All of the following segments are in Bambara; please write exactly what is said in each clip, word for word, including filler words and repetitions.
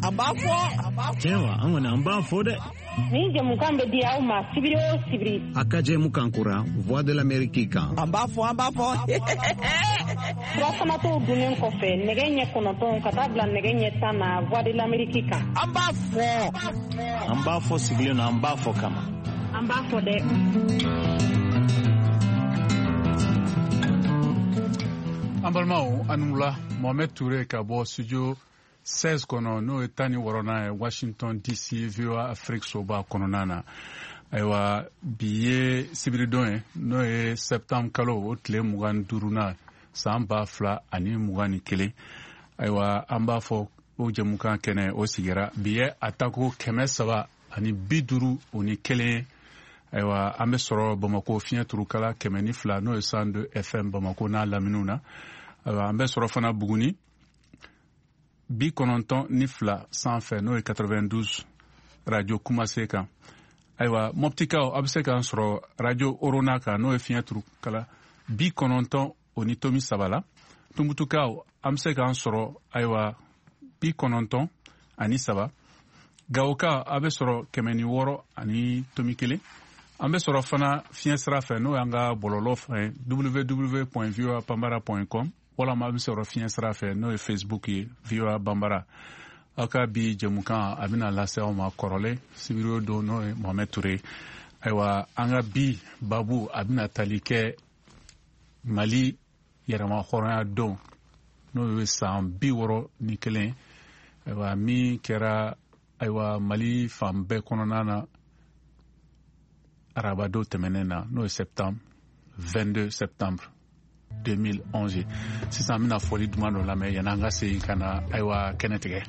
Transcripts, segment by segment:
an b'a fɔ tiɲɛ an kɔni an b'a fɔ dɛ ni jamukan bɛ di aw ma sibiri o sibiri a ka jɛmukan kura Voix de l'Amérique kan an b'a fɔ an b'a fɔ surafana t'o dunnen kɔfɛ nɛgɛ ɲɛ kɔnɔntɔn ka taa bila nɛgɛ ɲɛ tan na Voix de l'Amérique kan an b'a fɔ an b'a fɔ sigilen na an b'a fɔ kama an b'a fɔ dɛ an balimaw ani wula Mohamed Touré ka bɔ studio seize kɔnɔ n'o ye tan ni wɔɔrɔnan ye Washington D C V O A Afrique soba kɔnɔna na ayiwa bi ye sibiridon ye n'o ye septembre kalo o tile mugan ni duurunan san ba fila ani mugan ni kelen ayiwa an b'a fɔ o jɛmukan kɛnɛ o sigira bi ye atako kɛmɛ saba ani bi duuru o ni kelen ayiwa an bɛ sɔrɔ Bamako fiɲɛ turukala kɛmɛ ni fila n'o ye cent deux F M Bamako n'a laminiw na ayiwa an bɛ sɔrɔ fana Buguni bi kɔnɔntɔn ni fila sanfɛ n'o ye quatre-vingt-douze radio Kumase kan ayiwa mɔptikaw a bɛ se k'an sɔrɔ radio Orona kan n'o ye fiɲɛ turukala bi kɔnɔntɔn o ni tomi saba la Tumbutukaw an bɛ se k'an sɔrɔ ayiwa bi kɔnɔntɔn ani saba Gawoka a bɛ sɔrɔ kɛmɛ ni wɔɔrɔ ani tomi kelen an bɛ sɔrɔ fana fiɲɛ sira fɛ n'o y'an ka bɔlɔlɔ fɛ w w w point voa bambara point com walama a bɛ sɔrɔ fiɲɛ sira fɛ n'o ye Facebook ye V O A Bambara aw ka bi jɛmukan a bɛna lase aw ma kɔrɔlen sibiri o don n'o ye Mohamed Touré ayiwa an ka bi babu a bɛna tali kɛ Mali yɛrɛma hɔrɔnya don n'o ye san bi wɔɔrɔ ni kelen ayiwa min kɛra ayiwa Mali fan bɛɛ kɔnɔna na arabado tɛmɛnen na n'o ye septembre vingt-deux septembre deux mille onze sisan an bɛna fɔli duman dɔ lamɛn yanni an ka segin ka na ayiwa kɛnɛ tigɛ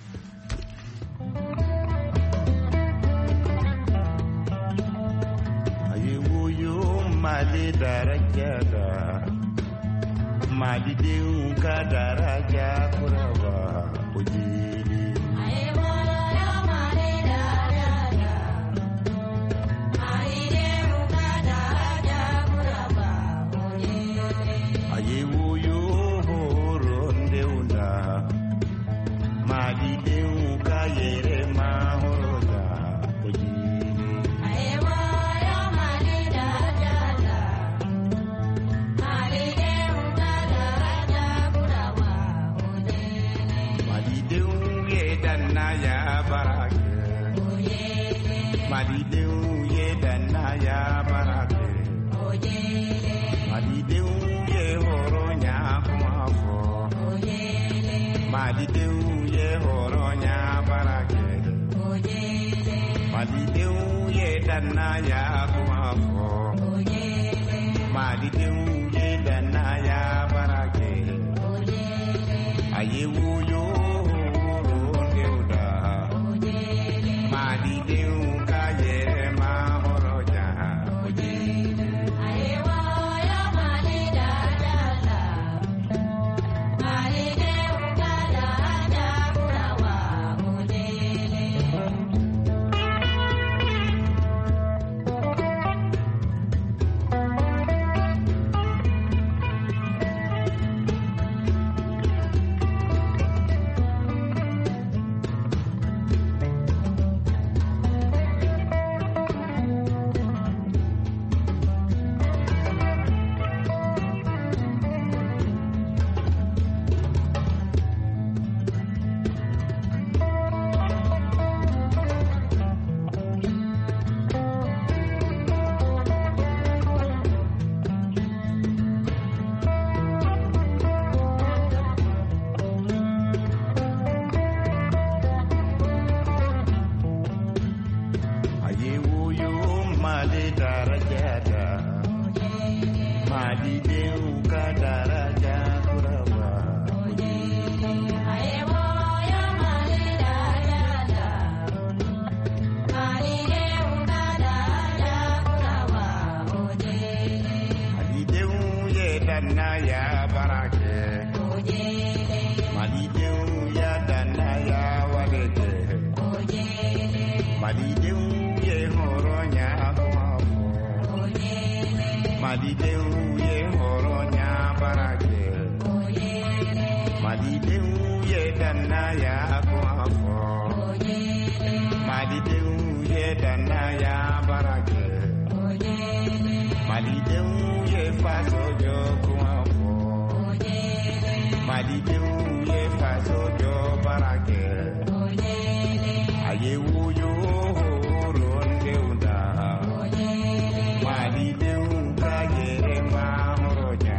a ye woyo Mali darajada malidenw ka daraja kuraba o jeli Malidenw ye danaya barake Malidenw ye horonya kuma fɔ Malidenw ye horonya barake Malidenw ye danaya kuma fɔ Malidenw ye danaya barake a ye woyo Malidenw ka yɛrɛma hɔrɔnya o jeli ayiwa ya Mali dada la Malidenw ka daraja kurawa o jeli Malidenw ye hɔrɔnya barake Malidenw ye danaya kuma fɔ malidenw ye danaya baara kɛ malidenw ye faso jɔ kuma fɔ malidenw ye faso jɔ baara kɛ a ye woyo horondenw da malidenw ka yɛrɛma hɔrɔnya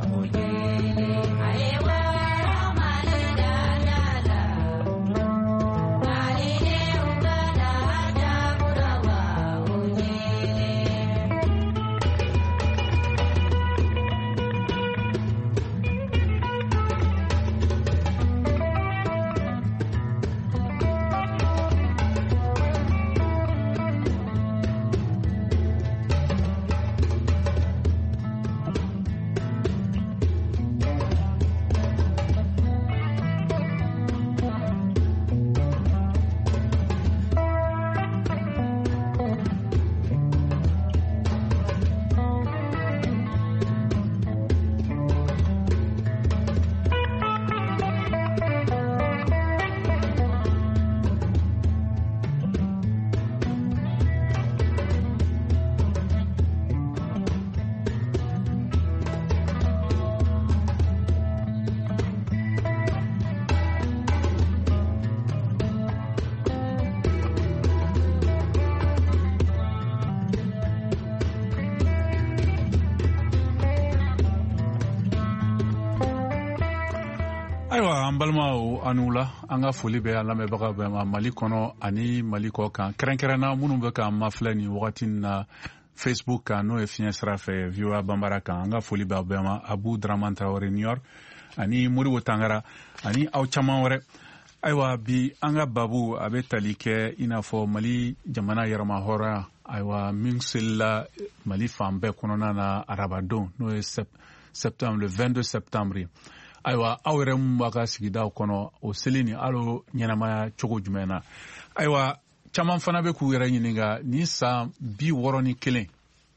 Ayiwa an balimaw an la an ka foli bɛ an lamɛnbaga bɛɛ ma Mali kɔnɔ ani Mali kɔ kan kɛrɛnkɛrɛnna minnu bɛ k'an mafilɛ nin wagati na Facebook kan n'o ye fiɲɛ sira fɛ V O A Banbara kan an ka foli bɛ aw bɛɛ ma Abu Draman Traoré New York ani Modibo Tangara ani aw caman wɛrɛ. Ayiwa bi an ka babu a bɛ tali kɛ i n'a fɔ Mali jamana yɛrɛma hɔrɔnya ayiwa min selila Mali fan bɛɛ kɔnɔna na arabadon n'o ye septembre le vingt-deux septembre. Ayiwa aw yɛrɛ mun b'a ka sigidaw kɔnɔ o seli ni alo ɲɛnamaya cogo jumɛn na. Ayiwa caman fana bɛ k'u yɛrɛ ɲininka ni san bi wɔɔrɔ ni kelen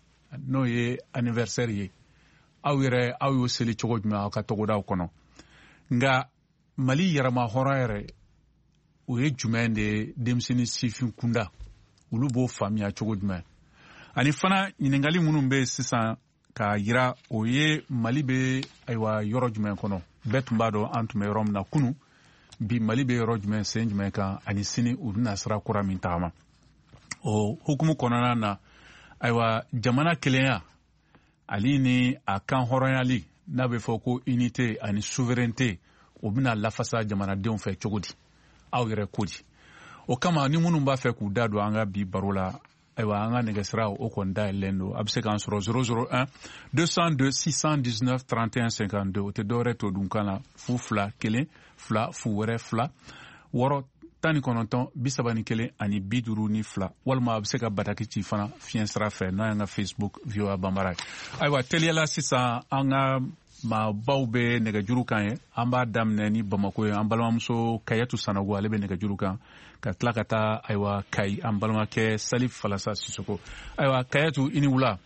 n'o ye anniversaire ye aw yɛrɛ aw y'o seli cogo jumɛn aw ka togodaw kɔnɔ. Nka Mali yɛrɛma hɔrɔn yɛrɛ o ye jumɛn de ye denmisɛnnin sifin kunda olu b'o faamuya cogo jumɛn. Ani fana ɲininkali minnu bɛ sisan ka yira o ye Mali bɛ ayiwa yɔrɔ jumɛn kɔnɔ. Bɛɛ tun b'a dɔn an tun bɛ yɔrɔ min na kunun bi Mali bɛ yɔrɔ jumɛn sen jumɛn kan ani sini u bɛna sira kura min tagama. O hukumu kɔnɔna na ayiwa jamana kelenya ale ni a kan hɔrɔnyali n'a bɛ fɔ ko unité ani souveraineté o bɛna lafasa jamanadenw fɛ cogo di aw yɛrɛ ko di. O kama ni minnu b'a fɛ k'u da don an ka bi baro la ayiwa an ka nɛgɛsira o kɔni dayɛlɛlen don a bɛ se k'an sɔrɔ zéro zéro un deux cent deux six cent dix-neuf trente et un cinquante-deux o tɛ dɔwɛrɛ to dun kan na fu fila kelen fila fu wɛrɛ fila wɔɔrɔ tan ni kɔnɔntɔn bi saba ni kelen ani bi duuru ni fila walima a bɛ se ka bataki ci fana fiɲɛ sira fɛ n'o y'an ka Facebook V O A Banbara ye. Ayiwa teliyala sisan an ka maabaw bɛ nɛgɛjuru kan ye an b'a daminɛ ni Bamako ye an balimamuso Kayatu Sanogo ale bɛ nɛgɛjuru kan ka tila ka taa ayiwa Kayi an balimakɛ Salif Falasa Sisoko. Ayiwa Kayatu i ni wula.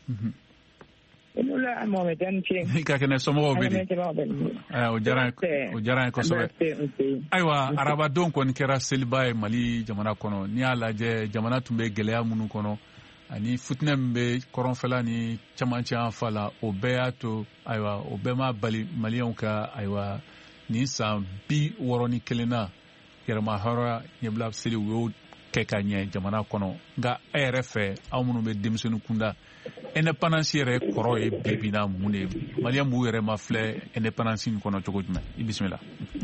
I ni wula Mohamed ani ce. I ka kɛnɛ somɔgɔw bɛ di. O diyara o diyara n ye kosɛbɛ. Ayiwa arabadon kɔni kɛra seliba ye Mali jamana kɔnɔ n'i y'a lajɛ jamana tun bɛ gɛlɛya minnu kɔnɔ ani futinɛ min bɛ kɔrɔnfɛla ni camancɛ an fa la o bɛɛ y'a to ayiwa o bɛɛ ma bali maliyɛnw ka ayiwa nin san bi wɔɔrɔ ni kelen na yɛrɛma hɔrɔnya ɲɛbila seli u y'o kɛ ka ɲɛ jamana kɔnɔ nka e yɛrɛ fɛ aw minnu bɛ denmisɛnnin kunda indépendance yɛrɛ kɔrɔ ye bi bi na mun de ye maliyɛn b'u yɛrɛ ma filɛ indépendance in kɔnɔ cogo jumɛn i bisimila.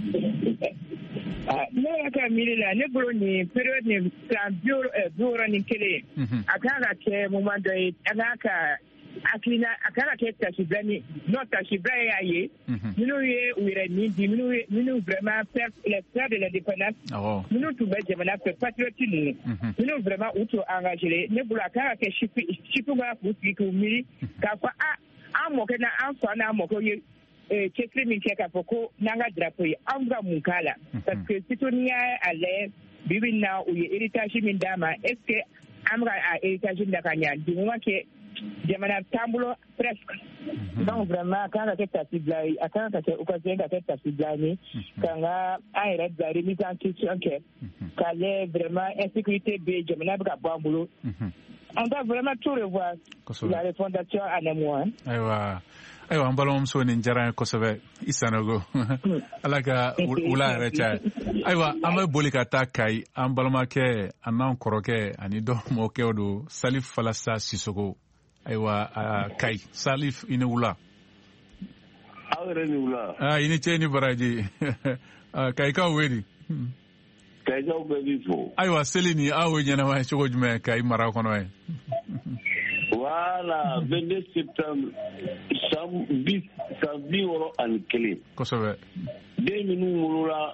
Ne y'a ka miiri la ne bolo nin période nin san bi wɔɔrɔ ni kelen a kan ka kɛ moment dɔ ye a kan ka akilina a kan ka kɛ tasibila ni n'o tasibila y'a ye minnu ye u yɛrɛ nin di minnu minnu vraiment faire les frères de l'indépendance minnu tun bɛ jamana fɛ patriote ninnu minnu vraiment u tun engagé ne bolo a kan ka kɛ sifu ka k'u sigi k'u miiri k'a fɔ a an mɔkɛ na an fa n'an mɔkɛw ye cɛsiri min kɛ k'a fɔ ko n'an ka drapeau ye an bɛ ka mun k'a la parce que surtout n'i y'a lajɛ bi bi in na u ye héritage min d'a ma est ce que an bɛ ka a héritage min da ka ɲɛ du moment que jamana taabolo presque donc vraiment kan ka kɛ tasi bila ye a kan ka kɛ occasion ka kɛ tasi bila ye kan ka an yɛrɛ bila remise en question kɛ k'a lajɛ vraiment insécurité bɛ jamana bɛ ka bɔ an bolo on doit vraiment tout revoir la refondation en un mois. Aywa aywa an balimamuso nin diyara n ye kosɛbɛ i sanogo ala ka wula yɛrɛ caya ayiwa an bɛ boli ka taa kayi an balimakɛ a n'an kɔrɔkɛ ani dɔ mɔkɛw don salif falasa sisogo ayiwa kayi salif i ni wula aw yɛrɛ ni wula ah i ni ce i ni baraji kayikaw wele kayikaw bɛɛ b'i fo ayiwa seli ni aw ye ɲɛnama ye cogo jumɛn kayi mara kɔnɔ ye Voilà, vingt-deux septembre, san bi wɔɔrɔ ani kelen. Kosɛbɛ. Den minnu wolola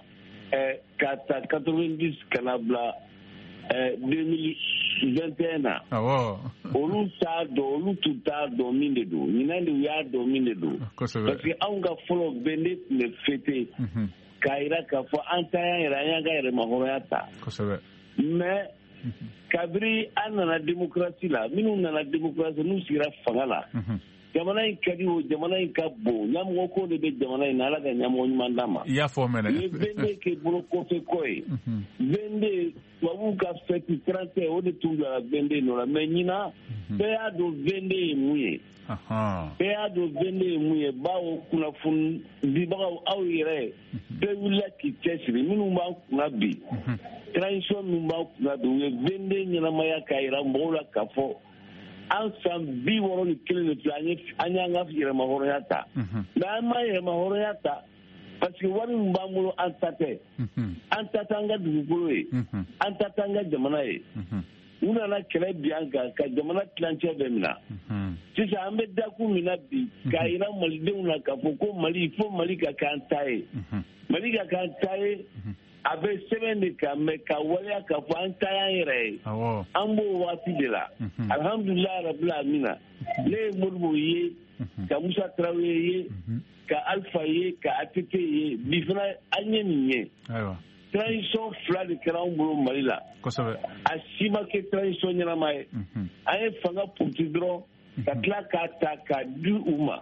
ka ta quatre-vingt-dix ka na bila deux mille vingt et un na. Awɔ. Olu t'a dɔn, olu tun t'a dɔn min de don. Ɲinan de u y'a dɔn min de don. Kosɛbɛ. Parce que anw ka fɔlɔ vingt-deux tun bɛ fêter. K'a yira k'a fɔ an ta y'an yɛrɛ, an y'an ka yɛrɛmahɔrɔnya ta. Kosɛbɛ. Mais kabiri an nana démocratie la minnu nana démocratie n'u sigira fanga la jamana in ka di o jamana in ka bon ɲamɔgɔ ko de bɛ jamana in na ala ka ɲamɔgɔ ɲuman d'a ma i y'a fɔ mɛnɛ ni vende kɛ bolo kɔfɛ kɔ ye vende tubabuw ka fɛti trente o de tun bila vende nɔ la mais ɲinan bɛɛ y'a dɔn vende ye mun ye bɛɛ y'a dɔn vende ye mun ye bawo kunnafoni dibagaw aw yɛrɛ bɛɛ wulila k'i cɛsiri minnu b'an kunna bi transition min b'an kunna bi u ye vende ɲɛnamaya k'a yira mɔgɔw la k'a fɔ an san bi wɔɔrɔ ni kelen de filɛ an y'an ka yɛrɛmahɔrɔnya ta mɛ an ma yɛrɛmahɔrɔnya ta parce que wari min b'an bolo an ta tɛ an ta tɛ an ka dugukolo ye an ta tɛ an ka jamana ye u nana kɛlɛ bi an kan ka jamana tilancɛ bɛ minɛ sisan an bɛ dakun min na bi k'a yira malidenw la k'a fɔ ko mali fo mali ka k'an ta ye mali ka k'an ta ye a bɛ sɛbɛn de kan mɛ ka waleya k'a fɔ an ta y'an yɛrɛ ye an b'o waati de la alhamdulilayi rabil amina ne ye moribo ye ka musa tarawele ye ka alifa ye ka atete ye bi fana an ye nin ye transition fila de kɛra an bolo mali la a si ma kɛ transition ɲɛnama ye an ye fanga puruti dɔrɔn ka tila k'a ta k'a di u ma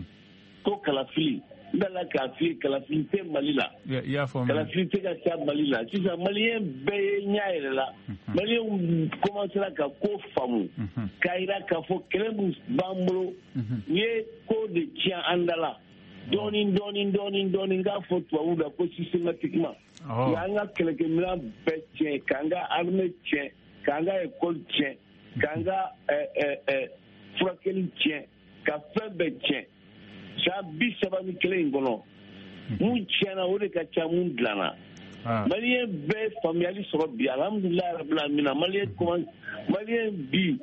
ko kalafili n bɛna k'a f'i ye kalafili tɛ mali la kalafili tɛ ka taa mali la sisan maliyɛn bɛɛ ye ɲɛ yɛrɛ la maliyɛnw commencera ka ko faamu k'a yira k'a fɔ kɛlɛ min b'an bolo u ye ko de tiɲɛ an da la dɔɔnin dɔɔnin dɔɔnin dɔɔnin n k'a fɔ tubabuw la ko systématiquement u y'an ka kɛlɛkɛminɛn bɛɛ tiɲɛ k'an ka armée tiɲɛ k'an ka école tiɲɛ k'an ka furakɛli tiɲɛ ka fɛn bɛɛ tiɲɛ san bi saba ni kelen in kɔnɔ mun tiɲɛna o de ka ca mun dilanna maliyɛn bɛɛ faamuyali sɔrɔ bi alhamdulilayi rabil amina maliyɛn comment maliyɛn bi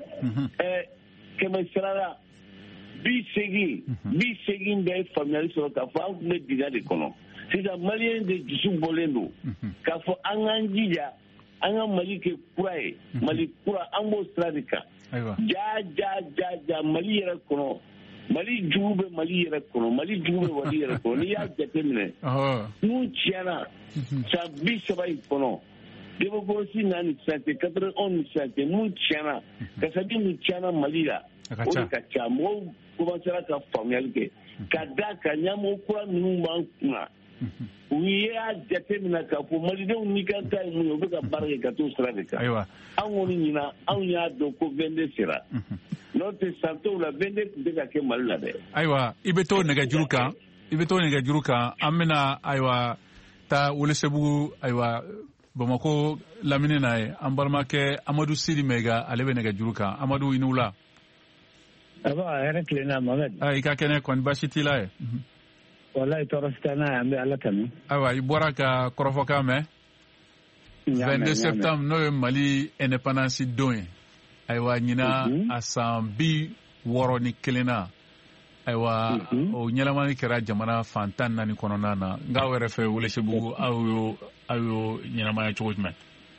kɛmɛ sara la bi seegin bi seegin bɛɛ faamuyali sɔrɔ k'a fɔ an tun bɛ dingɛ de kɔnɔ sisan maliyɛn de dusu bɔlen don k'a fɔ an k'an jija an ka mali kɛ kura ye mali kura an b'o sira de kan ja ja ja ja mali yɛrɛ kɔnɔ mali jugu bɛ mali yɛrɛ kɔnɔ mali jugu bɛ mali yɛrɛ kɔnɔ n'i y'a jateminɛ n'u tiɲɛna san bi saba in kɔnɔ démocratie n'a ni sisan cɛ quatre-vingt-onze ni sisan cɛ mun tiɲɛna kasabi mun tiɲɛna mali la o de ka ca mɔgɔw commencera ka faamuyali kɛ ka da ka ɲɛmɔgɔ kura ninnu b'an kunna u y'a jateminɛ k'a fɔ malidenw n'i ka ta ye mun ye u bɛ ka baara kɛ ka t'o sira de kan anw kɔni ɲina anw y'a dɔn ko vingt-deux sera n'o tɛ san t'o la vingt-deux tun tɛ ka kɛ mali la dɛ. ayiwa i bɛ t'o nɛgɛjuru kan i bɛ t'o nɛgɛjuru kan an bɛna ayiwa taa welesebugu ayiwa bamakɔ lamini na ye an balimakɛ amadu sidi mɛga ale bɛ nɛgɛjuru kan amadu i ni wula. aba hɛrɛ tilenna mamɛd. aa i ka kɛnɛ kɔni baasi t'i la ye. walayi tɔɔrɔ si tɛ n'a ye an bɛ ala tanu. ayiwa i bɔra ka kɔrɔfɔkan mɛn. vingt-deux septembre n'o ye mali indépendance don ye. ayiwa ɲina a san bi wɔɔrɔ ni kelen na ayiwa o ɲɛnamani kɛra jamana fantan naani kɔnɔna na nka aw yɛrɛ fɛ welesebugu aw y'o aw y'o ɲɛnamaya cogo jumɛn.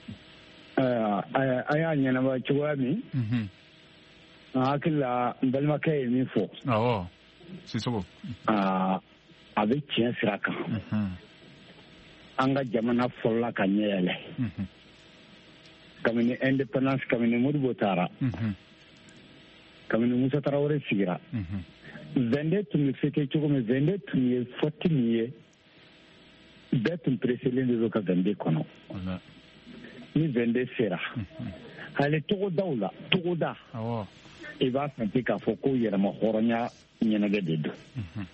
a y'a ɲɛnamaya cogoya min n hakili la n balimakɛ ye min fɔ. awɔ sisogo. a bɛ tiɲɛ sira kan an ka jamana fɔlɔla ka ɲɛ yɛlɛ. kabini independence kabini modibo taara kabini musa tarawele sigira vende tun bɛ fêter cogo min vende tun ye fɔti min ye bɛɛ tun preselen de don ka vende kɔnɔ ni vende sera hali togodaw la togoda i b'a santi k'a fɔ ko yɛrɛma hɔrɔnya ɲɛnajɛ de don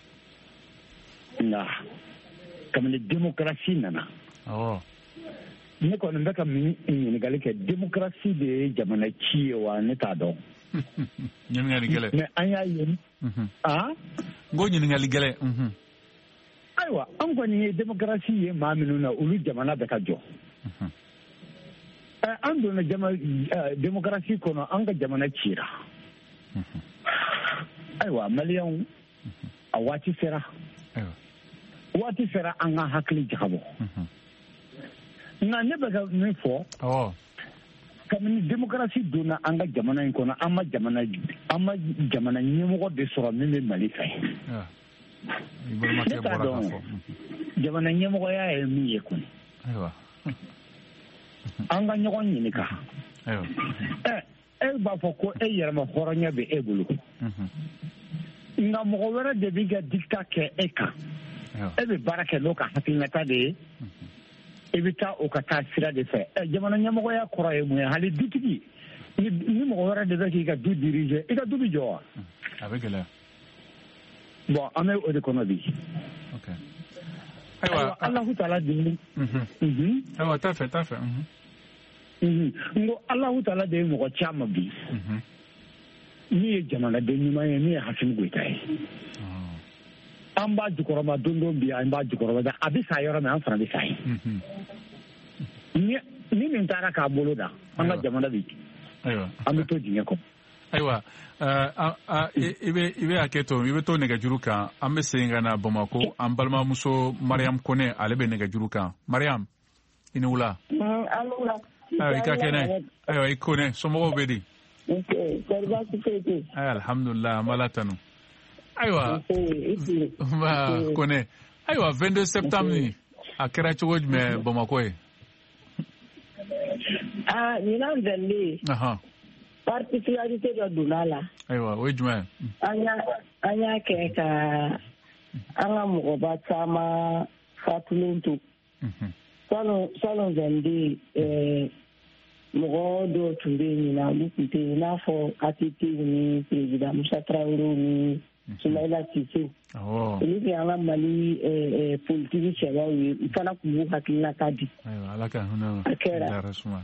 nka kabini démocratie nana ne kɔni bɛ ka min ɲininkali kɛ démocratie de ye jamana ci ye wa ne t'a dɔn ɲininkali gɛlɛ mais an y'a ye ah n ko ɲininkali gɛlɛ ayiwa an kɔni ye démocratie ye maa minnu na olu jamana bɛ ka jɔ an donna jama démocratie kɔnɔ an ka jamana cira ayiwa maliyɛnw a waati sera waati sera an ka hakili jagabɔ nka ne bɛ ka min fɔ kabini démocratie donna an ka jamana in kɔnɔ an ma jamana an ma jamana ɲɛmɔgɔ de sɔrɔ min bɛ Mali fɛ ne t'a dɔn jamana ɲɛmɔgɔya ye min ye kɔni an ka ɲɔgɔn ɲininka ɛ e b'a fɔ ko e yɛrɛma hɔrɔnya bɛ e bolo nka mɔgɔ wɛrɛ de b'i ka dictat kɛ e kan e bɛ baara kɛ n'o ka hakilinata de ye e bɛ taa o ka taa sira de fɛ ɛ jamana ɲɛmɔgɔya kɔrɔ ye mun ye hali dutigi ni mɔgɔ wɛrɛ de bɛ k'i ka du diriger i ka du bɛ jɔ wa a bɛ gɛlɛya bon an bɛ o de kɔnɔ bi ayiwa Alahu taala de ayiwa t'a fɛ t'a fɛ n ko Alahu taala de ye mɔgɔ caman bi min ye jamanaden ɲuman ye min ye Hasimi Goyita ye an b'a jukɔrɔma don don bi an b'a jukɔrɔma a bɛ sa yɔrɔ min an fana bɛ sa ye ni min taara k'a bolo da an ka jamana bi an bɛ to dingɛ kɔnɔ ayiwa i bɛ hakɛ to i bɛ to nɛgɛjuru kan an bɛ segin ka na Bamakɔ an balimamuso Mariam Kone ale bɛ nɛgɛjuru kan Mariam i ni wula ayiwa i ka kɛnɛ ayiwa i Kone somɔgɔw bɛ di ayiwa alhamdulilah an b'Ala tanu ayiwa Kone ayiwa vingt-deux septembre a kɛra cogo jumɛn Bamakɔ ye ah ɲinan vɛnde particularité dɔ donna la ayiwa o ye jumɛn an y'a kɛ ka an ka mɔgɔba caman fatulen to salon vɛnde mɔgɔ dɔw tun bɛ yen ɲinan olu tun tɛ yen i n'a fɔ A T T ni président Musa Traoré ni Soumaïla Cissé olu tun y'an ka Mali politiki cɛbaw ye u fana tun b'u hakilinata di a kɛra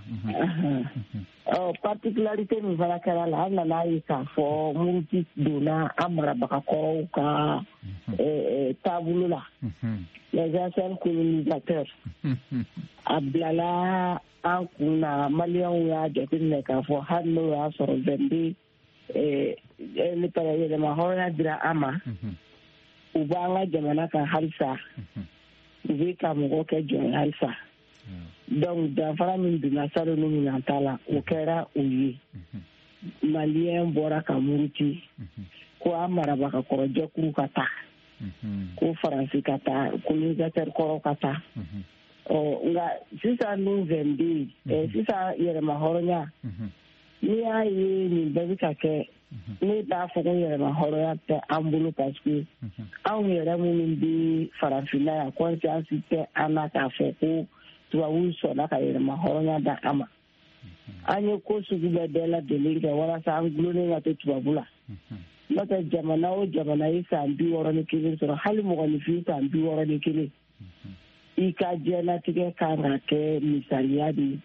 particularité min fana kɛra la an nan'a ye k'a fɔ Muruti donna an marabagakɔrɔw ka taabolo la les anciens colonisateurs a bilala an kun na maliyɛnw y'a jateminɛ k'a fɔ hali n'o y'a sɔrɔ vɛnde ne taara yɛlɛma hɔrɔnya dira an ma u b'an ka jamana kan halisa u bɛ ka mɔgɔ kɛ jɔn halisa donc danfara min donna salon ni ɲinan ta la o kɛra o ye maliyɛn bɔra ka muruti ko an marabagakɔrɔjɛkuru ka taa ko faransi ka taa colonisateur kɔrɔ ka taa nka sisan n'u vɛnde sisan yɛrɛma hɔrɔnya n'i y'a ye nin bɛɛ bɛ ka kɛ ne t'a fɔ ko yɛrɛma hɔrɔnya tɛ an bolo parce que anw yɛrɛ minnu bɛ farafinna yan conscience tɛ an na k'a fɔ ko tubabuw sɔnna ka yɛrɛma hɔrɔnya da an ma an ye ko sugu bɛɛ bɛɛ lajɛlen kɛ walasa an gulonnen ka to tubabu la n'o tɛ jamana o jamana ye san bi wɔɔrɔ ni kelen sɔrɔ hali mɔgɔninfin san bi wɔɔrɔ ni kelen i ka diɲɛlatigɛ kan ka kɛ misaliya de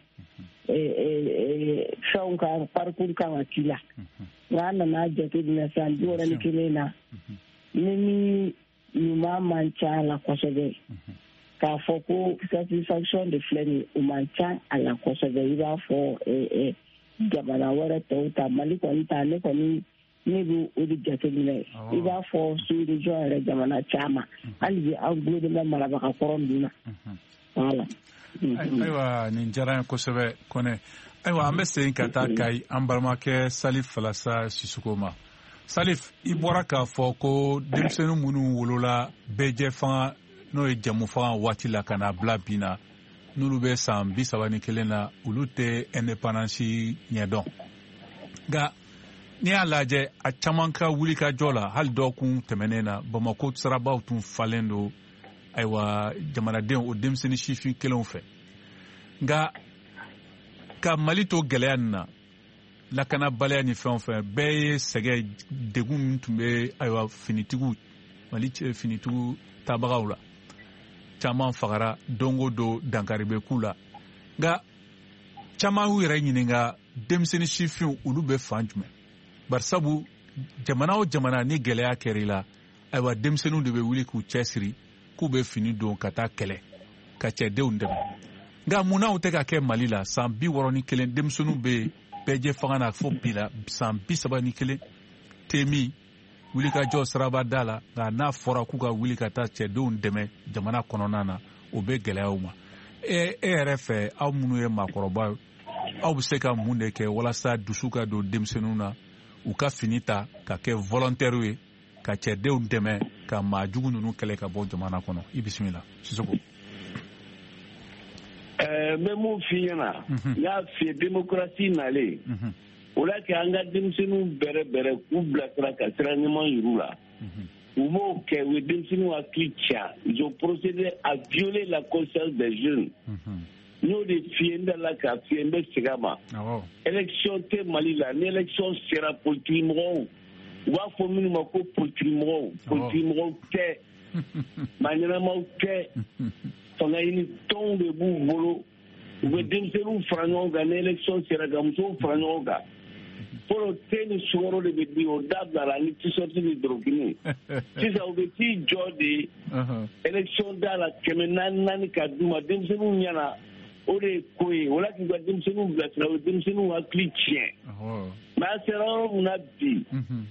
ye fɛnw kan parcours kan ka k'i la nka an nana jateminɛ san bi wɔɔrɔ ni kelen na ni min ɲuman man ca a la kosɛbɛ k'a fɔ ko satisfaction de filɛ nin o man ca a la kosɛbɛ i b'a fɔ jamana wɛrɛ tɔw ta Mali kɔni ta ne kɔni ne bɛ o de jateminɛ i b'a fɔ sous région yɛrɛ jamana caman hali bi an gulonnen bɛ marabagakɔrɔ ninnu na voilà. ayiwa nin diyara n ye kosɛbɛ Kone ayiwa an bɛ segin ka taa Kayi an balimakɛ Salif Falasa Sisoko ma Salif i bɔra k'a fɔ ko denmisɛnnin minnu wolola bɛɛjɛ fanga n'o ye jamu fanga waati la ka n'a bila bi na n'olu bɛ san bi saba ni kelen na olu tɛ indépendance ɲɛdɔn nka ni y'a lajɛ a caman ka wuli ka jɔ la hali dɔw kun tɛmɛnen na Bamako sirabaw tun falen don ayiwa jamanadenw o denmisɛnnin sifin kelenw fɛ nka ka Mali to gɛlɛya nin na lakanabaliya ni fɛn o fɛn bɛɛ ye sɛgɛ degun min tun bɛ ayiwa finitigiw Mali finitigiw tabagaw la caman fagara don o don dankari bɛ k'u la nka caman y'u yɛrɛ ɲininka denmisɛnnin sifin olu bɛ fan jumɛn bari sabu jamana o jamana ni gɛlɛya kɛra i la ayiwa denmisɛnninw de bɛ wuli k'u cɛsiri k'u bɛ fini don ka taa kɛlɛ ka cɛdenw dɛmɛ nka munna u tɛ ka kɛ Mali la san bi wɔɔrɔ ni kelen denmisɛnninw bɛ bɛɛ fanga na fo bi la san bi saba ni kelen temi wuli ka jɔ siraba da la nka n'a fɔra k'u ka wuli ka taa cɛdenw dɛmɛ jamana kɔnɔna na o bɛ gɛlɛya u ma e e yɛrɛ fɛ aw minnu ye maakɔrɔba aw bɛ se ka mun de kɛ walasa dusu ka don denmisɛnninw na u ka fini ta ka kɛ volontaire ye ka cɛdenw dɛmɛ ka maajugu ninnu kɛlɛ ka bɔ jamana kɔnɔ i bisimila Sisoko. ɛɛ n bɛ mun f'i ɲɛna n y'a f'i ye démocratie nalen o la kɛ an ka denmisɛnninw bɛrɛ bɛrɛ k'u bilasira ka sira ɲuman yir'u la u b'o kɛ u ye denmisɛnninw hakili ca ils ont procédé à violer la conscience des jeunes n y'o de f'i ye n dala k'a f'i ye n bɛ segin a ma élection tɛ Mali la ni élection sera politique mɔgɔw u b'a fɔ minnu ma ko politique mɔgɔw politique mɔgɔw tɛ maa ɲɛnamaw tɛ fanga ɲini tɔnw de b'u bolo u bɛ denmisɛnninw fara ɲɔgɔn kan ni élection sera ka musow fara ɲɔgɔn kan fɔlɔ te ni sukaro de bɛ di o dabila ni tisɔti ni dorokini sisan u bɛ t'i jɔ de élection da la kɛmɛ naani naani ka d'u ma denmisɛnninw ɲɛna o de ye ko ye o la k'u ka denmisɛnninw bilasira o ye denmisɛnninw hakili tiɲɛ mɛ a sera yɔrɔ min na bi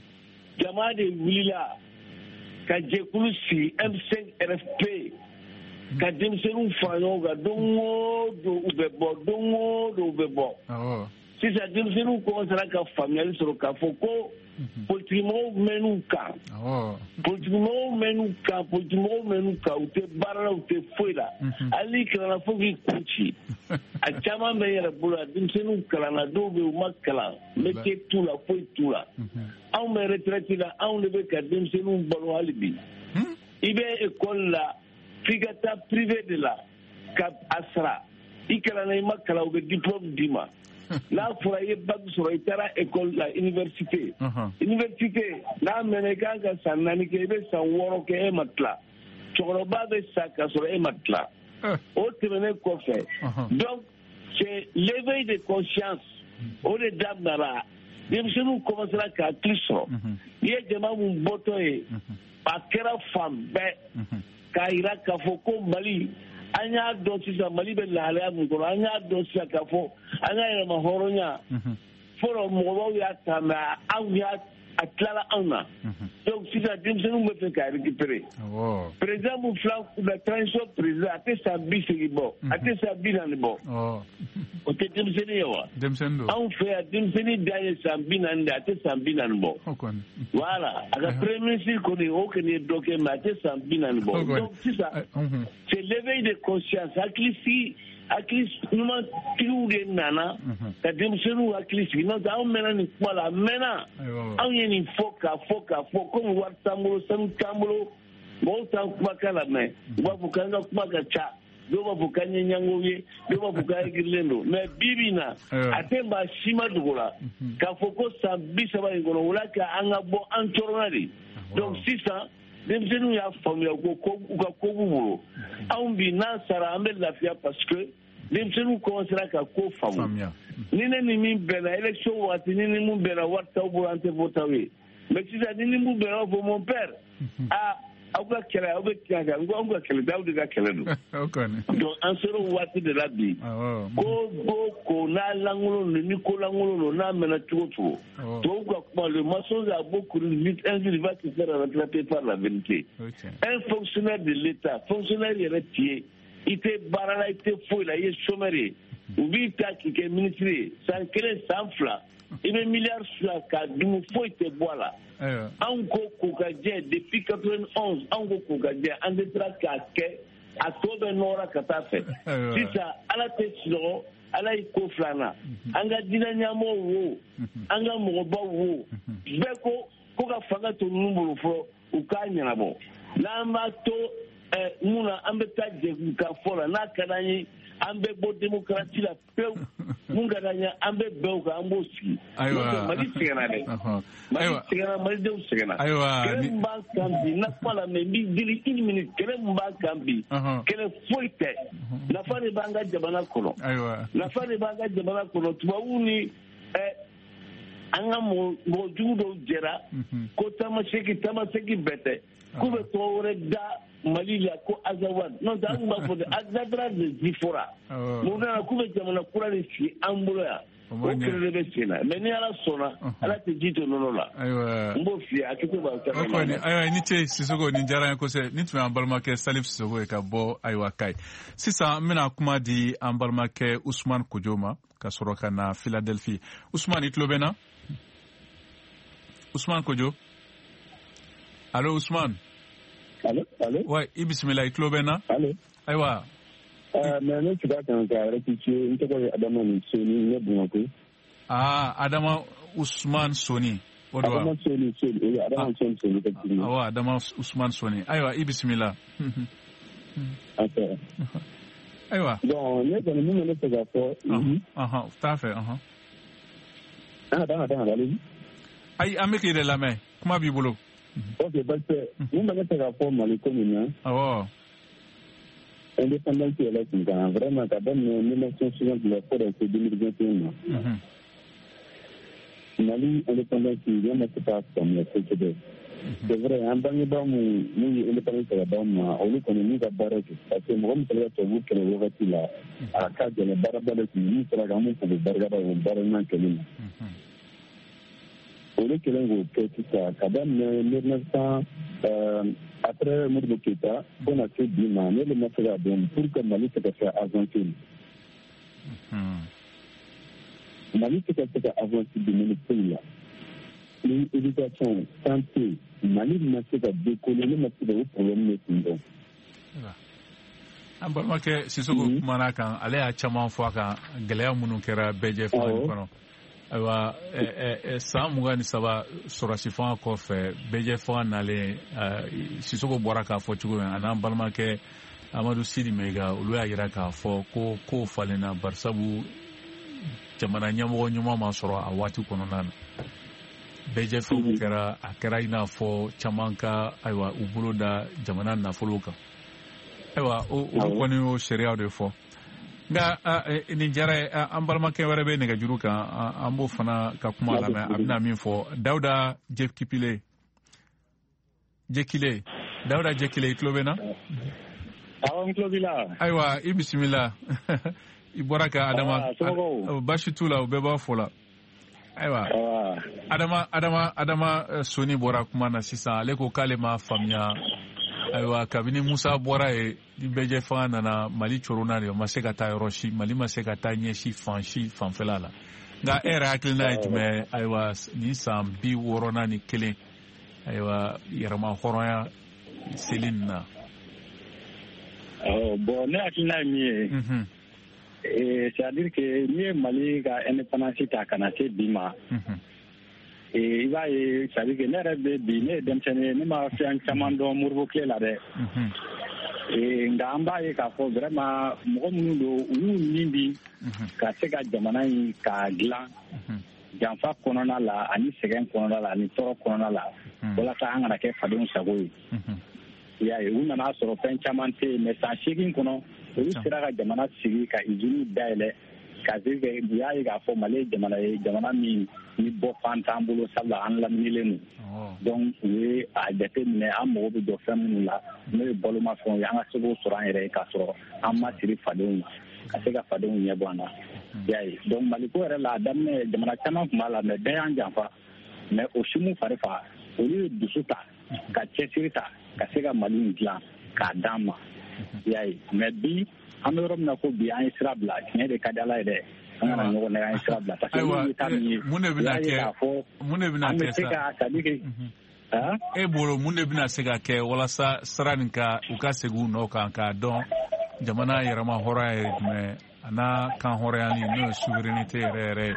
jama de wulila ka jɛkulu sigi M cinq R F P ka denmisɛnninw fara ɲɔgɔn kan don o don u bɛ bɔ don o don u bɛ bɔ sisan denmisɛnninw commencera ka faamuyali sɔrɔ k'a fɔ ko politigimɔgɔw mɛnn'u kan politigimɔgɔw mɛnn'u kan politigimɔgɔw mɛnn'u kan u tɛ baara la u tɛ foyi la hali n'i kalanna fo k'i kun ci a caman bɛ yɛrɛ bolo a denmisɛnninw kalanna dɔw bɛ yen u ma kalan métier t'u la foyi t'u la anw bɛ retraite la anw de bɛ ka denmisɛnninw balo hali bi i bɛ école la f'i ka taa privé de la ka a sara i kalanna i ma kalan u bɛ diplôme d'i ma n'a fɔra i ye bac sɔrɔ i taara école la université université n'a mɛnna i kan ka san naani kɛ i bɛ san wɔɔrɔ kɛ e ma tila cɛkɔrɔba bɛ sa ka sɔrɔ e ma tila o tɛmɛnen kɔfɛ donc c'est l'éveil de conscience o de daminɛra denmisɛnninw commencera k'a hakili sɔrɔ i ye jama mun bɔtɔ ye a kɛra fan bɛɛ k'a jira k'a fɔ ko Mali an y'a dɔn sisan Mali bɛ lahalaya min kɔnɔ an y'a dɔn sisan k'a fɔ an ka yɛlɛma hɔrɔnya fɔlɔ mɔgɔbaw y'a ta mɛ anw y'a a tilala anw na donc sisan denmisɛnninw bɛ fɛ k'a récupérer président mun fila la transition président a tɛ san bi seegin bɔ a tɛ san bi naani bɔ o tɛ denmisɛnnin ye wa anw fɛ yan denmisɛnnin dan ye san bi naani de a tɛ san bi naani bɔ voilà a ka premier ministre kɔni o kɔni ye dɔ kɛ mɛ a tɛ san bi naani bɔ donc sisan c'est l'éveil de conscience hakili sigi hakili ɲumantigiw de nana ka denmisɛnninw hakili sigi n'o tɛ anw mɛnna nin kuma la a mɛnna anw ye nin fɔ k'a fɔ k'a fɔ komi wari t'an bolo sanu t'an bolo mɔgɔw t'an kumakan lamɛn u b'a fɔ k'an ka kuma ka ca dɔw b'a fɔ k'an ye ɲangow ye dɔw b'a fɔ k'an hakililen don mɛ bi bi in na a tɛ maa si ma dogo la k'a fɔ ko san bi saba in kɔnɔ o la k'an ka bɔ an tɔɔrɔna de donc sisan denmisɛnninw y'a faamuya u ka ko b'u bolo anw bi n'an sara an bɛ lafiya parce que denmisɛnninw commencera ka ko faamu ni ne ni min bɛnna élection waati ni ni mun bɛnna wari t'aw bolo an tɛ votaw ye mais sisan ni ni mun bɛnna aw fɔ mon père ah aw ka kɛlɛ aw bɛ tiɲɛ kan n ko anw ka kɛlɛ tɛ aw de ka kɛlɛ don donc an sera o waati de la bi ko ko ko n'a lankolon don ni ko lankolon don n'a mɛnna cogo cogo tubabu ka kuma le mensonge a beaucoup vite un jour il va se faire rattraper par la vérité un fonctionnaire de l'État fonctionnaire yɛrɛ t'i ye i tɛ baara la i tɛ foyi la i ye chômeur ye u b'i ta k'i kɛ ministre ye san kelen san fila i bɛ miliyari fila k'a dun foyi tɛ bɔ a la anw ko k'u ka jɛ depuis quatre-vingt-onze anw ko k'u ka jɛ an tɛ sera k'a kɛ a tɔ bɛ nɔgɔra ka taa fɛ sisan ala tɛ sunɔgɔ ala yi ko filanan an ka diinɛ ɲɛmɔgɔw wo an ka mɔgɔbaw wo bɛɛ ko ko ka fanga to ninnu bolo fɔlɔ u k'a ɲɛnabɔ n'an b'a to mun na an bɛ taa jɛkulu ka fɔ la n'a ka d'an ye an bɛ bɔ démocratie la pewu mun ka d'an ye an bɛ bɛn o kan an b'o sigi Mali sɛgɛnna dɛ Mali sɛgɛnna Malidenw sɛgɛnna kɛlɛ min b'an kan bi na kuma la mais n b'i deli une minute kɛlɛ min b'an kan bi kɛlɛ foyi tɛ nafa de b'an ka jamana kɔnɔ nafa de b'an ka jamana kɔnɔ tubabuw ni an ka mɔgɔ jugu dɔw jɛra ko tamaseki tamaseki bɛɛ tɛ k'u bɛ tɔgɔ wɛrɛ da Mali la ko Azawad non tɛ an tun b'a fɔ de Azadra de Zifora mun nana k'u bɛ jamana kura de sigi an bolo yan o kɛlɛ de bɛ sen na mais ni Ala sɔnna Ala tɛ ji to nɔnɔ la n b'o f'i ye a kɛ to b'an sɛbɛn ayiwa ni ce Sisoko nin diyara n ye kosɛbɛ nin tun ye an balimakɛ Salif Sisoko ye ka bɔ ayiwa Kayi sisan n bɛna kuma di an balimakɛ Usman Kojo ma ka sɔrɔ ka na Philadelphie Usman i tulo bɛ n na Usman Kojo allo Usman allo allo ouais i bisimila i tulo bɛ n na allo ayiwa mais ne tun ka kan ka rectifier n tɔgɔ ye Adama Soni ne Bamakɔ ah Adama Usman Soni o do Adama Soni Soni Adama Soni Soni awa Adama Usman Soni ayiwa i bisimila ok ayiwa bon ne kɔni min bɛ ne fɛ ka fɔ ɔhɔn t'a fɛ ɔhɔn ah danga danga allez-y ayi an bɛ k'i de lamɛn kuma b'i bolo ok parce que min bɛ ne fɛ ka fɔ Mali ko min na awɔ indépendance yɛrɛ tun kan vraiment ka daminɛ mille neuf cent soixante la fɔ ka se deux mille vingt et un na Mali indépendance yɛrɛ ma se k'a faamuya kosɛbɛ c'est vrai an bangebaa minnu n'u ye indépendance ta ka d'aw ma olu kɔni n'u ka baara kɛ parce que mɔgɔ min sera ka tubabu kɛlɛ wagati la a ka gɛlɛn baaraba de tun n'u sera k'an m'u fo k'u barikada o baara ɲuman kɛli ma olu kɛlen k'o kɛ sisan ka daminɛ mille neuf cent après Modibo Keita fo na se bi ma ne de ma se k'a dɔn pour que Mali se ka se avancer Mali se ka se ka avancer domaine pays la ni éducation santé Mali ma se ka décoller ne ma se ka o problème ne kun dɔn an balimakɛ Sisoko kumana kan ale y'a caman fɔ a kan gɛlɛya minnu kɛra bɛɛ fanga in kɔnɔ ayiwa san mugan ni saba sɔrɔsi fanga kɔfɛ bɛɛ fanga nalen Sisoko bɔra k'a fɔ cogo min a n'an balimakɛ Amadu Sidi Maiga olu y'a jira k'a fɔ ko kow falenna barisabu jamana ɲɛmɔgɔ ɲuman ma sɔrɔ a waati kɔnɔna na bɛɛ fɛnw kɛra a kɛra i n'a fɔ caman ka ayiwa u bolo da jamana nafolo kan ayiwa olu kɔni y'o sariyaw de fɔ nka nin diyara ye an balimakɛ wɛrɛ bɛ nɛgɛjuru kan an b'o fana ka kuma lamɛn a bɛna min fɔ Dawuda Jekile Jekile Dawuda Jekile i tulo bɛ n na awɔ n tulo b'i la ayiwa i bisimila i bɔra ka Adama baasi t'u la u bɛɛ b'a fɔ la ayiwa Adama Adama Adama Soni bɔra kuma na sisan ale ko k'ale ma faamuya ayiwa kabini Musa bɔra ye ni bɛɛ fanga nana Mali corona de ma se ka taa yɔrɔ si Mali ma se ka taa ɲɛsi fan si fanfɛla la nka e yɛrɛ hakilina ye jumɛn ayiwa ni san bi wɔɔrɔnan ni kelen ayiwa yɛrɛma hɔrɔnya seli nin na bon ne hakilina ye min ye c'est à dire que n'i ye Mali ka indépendance ta ka na se bi ma i b'a ye c'est à dire que ne yɛrɛ bɛ bi ne ye denmisɛnnin ye ne ma fɛn caman dɔn Modibo tile la dɛ nka an b'a ye k'a fɔ vraiment mɔgɔ minnu don u y'u nin di ka se ka jamana in k'a dilan janfa kɔnɔna la ani sɛgɛn kɔnɔna la ani tɔɔrɔ kɔnɔna la walasa an kana kɛ fadenw sago ye i y'a ye u nana sɔrɔ fɛn caman tɛ yen mais san seegin kɔnɔ olu sera ka jamana sigi ka izini dayɛlɛ ka se kɛ u y'a ye k'a fɔ Mali ye jamana ye jamana min ni bɔ fan t'an bolo sabula an laminilen don donc u ye a jateminɛ an mago bɛ jɔ fɛn minnu la n'o ye balomafɛnw ye an ka se k'o sɔrɔ an yɛrɛ ye k'a sɔrɔ an ma siri fadenw ka se ka fadenw ɲɛbɔ an na i y'a ye donc Mali ko yɛrɛ la a daminɛ jamana caman tun b'a la mais bɛɛ y'an janfa mais o si m'u fari faga olu ye dusu ta ka cɛsiri ta ka se ka Mali in dilan k'a d'an ma i y'a ye mais bi an bɛ yɔrɔ min na ko bi an ye sira bila tiɲɛ de ka di Ala ye dɛ an kana ɲɔgɔn nɛgɛ an ye sira bila parce que n'u ye taa min ye mun de bɛna kɛ mun de bɛna kɛ sa e bolo mun de bɛna se ka kɛ walasa sira nin ka u ka segin u nɔ kan k'a dɔn jamana yɛrɛma hɔrɔnya ye jumɛn ana kan hɔrɔnyali n'o ye souveraineté yɛrɛ yɛrɛ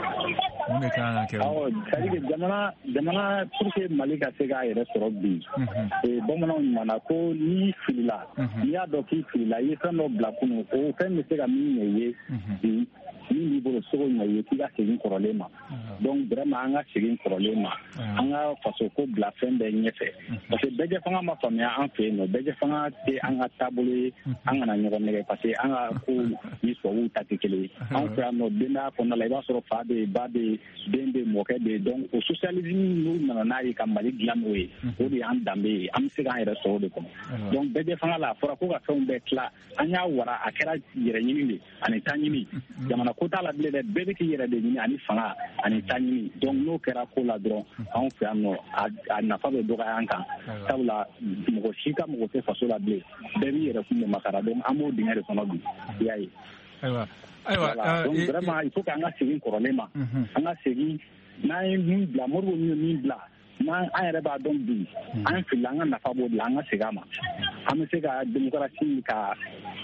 mun de kan ka kɛ. awɔ c'est à dire jamana jamana pour que Mali ka se k'a yɛrɛ sɔrɔ bi ee bamananw ɲumanna ko n'i filila n'i y'a dɔn k'i filila i ye fɛn dɔ bila kunun o fɛn bɛ se ka min ɲɛ ye bi min b'i bolo sogo ɲɛ ye k'i ka segin kɔrɔlen ma donc vraiment an ka segin kɔrɔlen ma an ka faso ko bila fɛn bɛɛ ɲɛfɛ parce que bɛɛ fanga ma faamuya an fɛ yen nɔ bɛɛ fanga tɛ an ka taabolo ye an kana ɲɔgɔn nɛgɛ parce que an ka ko ni tubabuw ta tɛ kelen ye an fɛ yan nɔ denbaya kɔnɔna la i b'a sɔrɔ fa bɛ yen ba bɛ yen den bɛ yen mɔkɛ bɛ yen donc o socialisme n'u nana n'a ye ka Mali dilan n'o ye o de y'an danbe ye an bɛ se k'an yɛrɛ sɔrɔ o de kɔnɔ donc bɛɛ fanga la a fɔra ko ka fɛnw bɛɛ tila an y'a wara a kɛra yɛrɛɲini de ani ta ɲini jamana ko t'a la bilen dɛ bɛɛ bɛ k'i yɛrɛ de ɲini ani fanga ani ta ɲini donc n'o kɛra ko la dɔrɔn anw fɛ yan nɔ a nafa bɛ dɔgɔya an kan sabula mɔgɔ si ka mɔgɔ tɛ faso la bilen bɛɛ b'i yɛrɛ kun de makara donc an b'o dingɛ de kɔnɔ bi i y'a ye. ayiwa ayiwa donc vraiment il faut que an ka segin kɔrɔlen ma an ka segin n'an ye min bila Modibo min ye min bila n'an an yɛrɛ b'a dɔn bi an filila an ka nafa b'o de la an ka segin a ma an bɛ se ka démocratie ka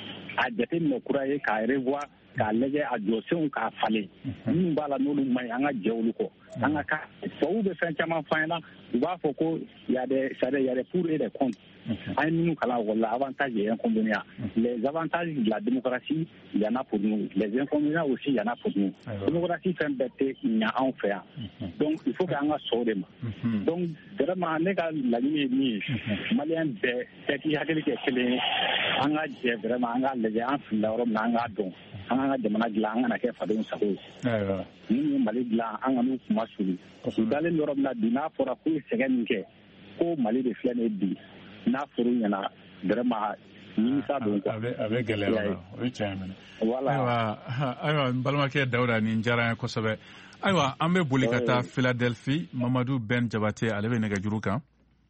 a jateminɛ kura ye k'a revoir k'a lajɛ a jɔsenw k'a falen minnu b'a la n'olu man ɲi an ka jɛ olu kɔ an ka ka tubabuw bɛ fɛn caman f'an ɲɛna u b'a fɔ ko y a des c'est à dire y a des pour et des contre an ye minnu kalan ekɔli la avantages et inconvénients les avantages de la démocratie il y en a pour nous les inconvénients aussi il y en a pour nous démocratie fɛn bɛɛ tɛ ɲa anw fɛ yan donc il faut que an ka sɔn o de ma donc vraiment ne ka laɲini ye min ye maliyɛn bɛɛ bɛɛ k'i hakili kɛ kelen ye an ka jɛ vraiment an ka lajɛ an filila yɔrɔ min na an k'a dɔn an ka jamana dilan an kana kɛ fadenw sago ye minnu ye Mali dilan an ka n'u kuma suli parce que dalen yɔrɔ min na bi n'a fɔra k'u ye sɛgɛn min kɛ ko Mali de filɛ nin ye bi n'a fɔra u ɲɛna vraiment nimisa don quoi. a bɛ gɛlɛya o la o ye tiɲɛ minɛ. ayiwa ayiwa n balimakɛ Dawuda nin diyara n ye kosɛbɛ ayiwa an bɛ boli ka taa Philadelphie Mamadu Ben Jabate ale bɛ nɛgɛjuru kan.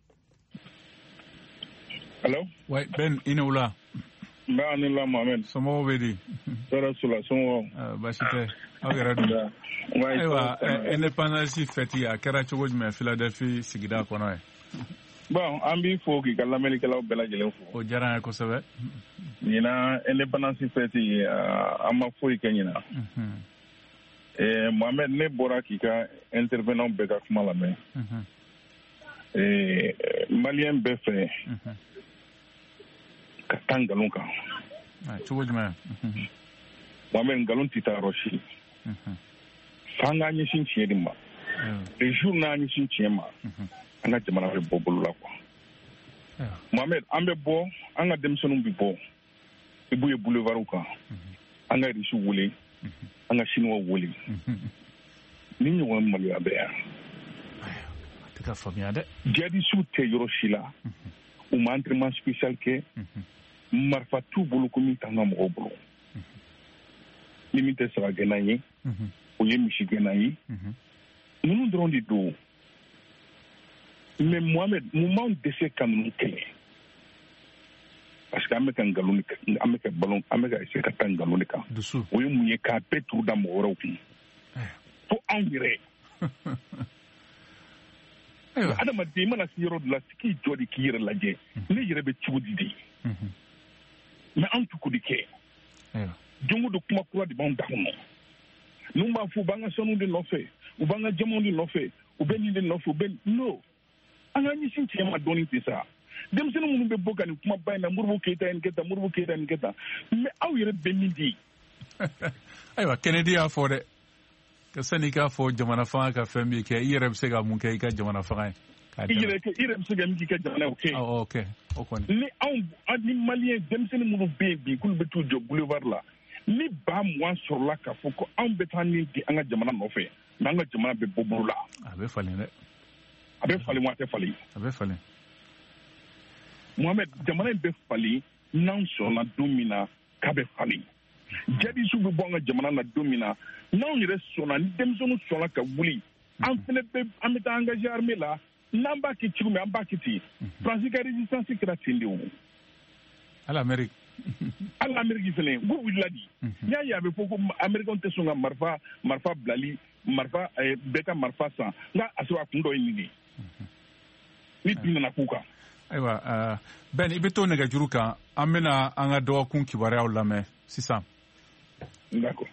allo. oui Ben i ni wula. n bɛ ani la Mohamed. somɔgɔw bɛ di. tɔɔrɔ su la somɔgɔw. baasi tɛ aw yɛrɛ dun. ayiwa indépendance fête a kɛra cogo jumɛn Philadelphie sigida kɔnɔ ye. bon an b'i fo k'i ka lamɛnnikɛlaw bɛɛ lajɛlen fo. o diyara n ye kosɛbɛ. ɲinan indépendance fête an ma foyi kɛ ɲinan. ɛɛ Mohamed ne bɔra k'i ka intervenant bɛɛ ka kuma lamɛn. ɛɛ maliyɛn bɛɛ fɛ. ka taa nkalon kan. cogo jumɛn. Mohamed nkalon tɛ taa yɔrɔ si. f'an k'an ɲɛsin tiɲɛ de ma. le jour n'an ɲɛsin tiɲɛ ma. an ka jamana bɛ bɔ bolo la quoi. Mohamed an bɛ bɔ an ka denmisɛnninw bɛ bɔ i b'u ye boulevard kan an ka Russe wele an ka Chinois wele ni ɲɔgɔn maloya bɛ yan. a tɛ ka faamuya dɛ. jihadistes tɛ yɔrɔ si la u ma entraînement spécial kɛ marifa t'u bolo ko min t'an ka mɔgɔw bolo ni min tɛ saga gɛnna ye o ye misi gɛnna ye ninnu dɔrɔn de don. mais Mohamed mun b'anw dɛsɛ ka ninnu kɛlɛ parce que an bɛ ka nkalon an bɛ ka ballon an bɛ ka essayer ka taa nkalon de kan o ye mun ye k'a bɛɛ turu da mɔgɔ wɛrɛw kun fo anw yɛrɛ. adamaden i mana se yɔrɔ dɔ la k'i jɔ de k'i yɛrɛ lajɛ ne yɛrɛ bɛ cogo di de mais anw tɛ ko de kɛ don o don kuma kura de b'anw da kɔnɔ ninnu b'a fɔ u b'an ka sanu de nɔfɛ u b'an ka jamaw de nɔfɛ u bɛ nin de nɔfɛ u bɛ no. an ka ɲɛsin tiɲɛ ma dɔɔnin tɛ sa denmisɛnnin minnu bɛ bɔ ka nin kuma ba in na Modibo Keyita ye nin kɛ tan Modibo Keyita ye nin kɛ tan mais aw yɛrɛ bɛ min di. ayiwa Kennedy y'a fɔ dɛ ka sani k'a fɔ jamana fanga ka fɛn min kɛ i yɛrɛ bɛ se ka mun kɛ i ka jamana fanga ye. i yɛrɛ i yɛrɛ bɛ se ka min k'i ka jamana ye o kɛ. awɔ ok o kɔni. ni anw ni maliyɛn denmisɛnnin minnu bɛ yen bi k'olu bɛ t'u jɔ boulevard la ni ba mugan sɔrɔla k'a fɔ ko anw bɛ taa nin di an ka jamana nɔfɛ mais an ka jamana bɛ bɔ bolo la. a bɛ falen dɛ. a bɛ falen wa a tɛ falen. a bɛ falen. Mohamed jamana in bɛ falen n'an sɔnna don min na k'a bɛ falen. jihadistes bɛ bɔ an ka jamana na don min na n'anw yɛrɛ sɔnna ni denmisɛnninw sɔnna ka wuli an fana bɛ an bɛ taa engagé armée la n'an b'a kɛ cogo min an b'a kɛ ten. Faransi ka résistance kɛra ten de o. hali Amérique. hali Amérique fana u wulila di. n y'a ye a bɛ fɔ ko Américains tɛ sɔn ka marifa marifa bilali marifa bɛɛ ka marifa san nka a sɔrɔ a kun dɔ ye nin de ni bin nana k'u kan. ayiwa Ben i bɛ to nɛgɛjuru kan an bɛna an ka dɔgɔkun kibaruyaw lamɛn sisan. D'accord.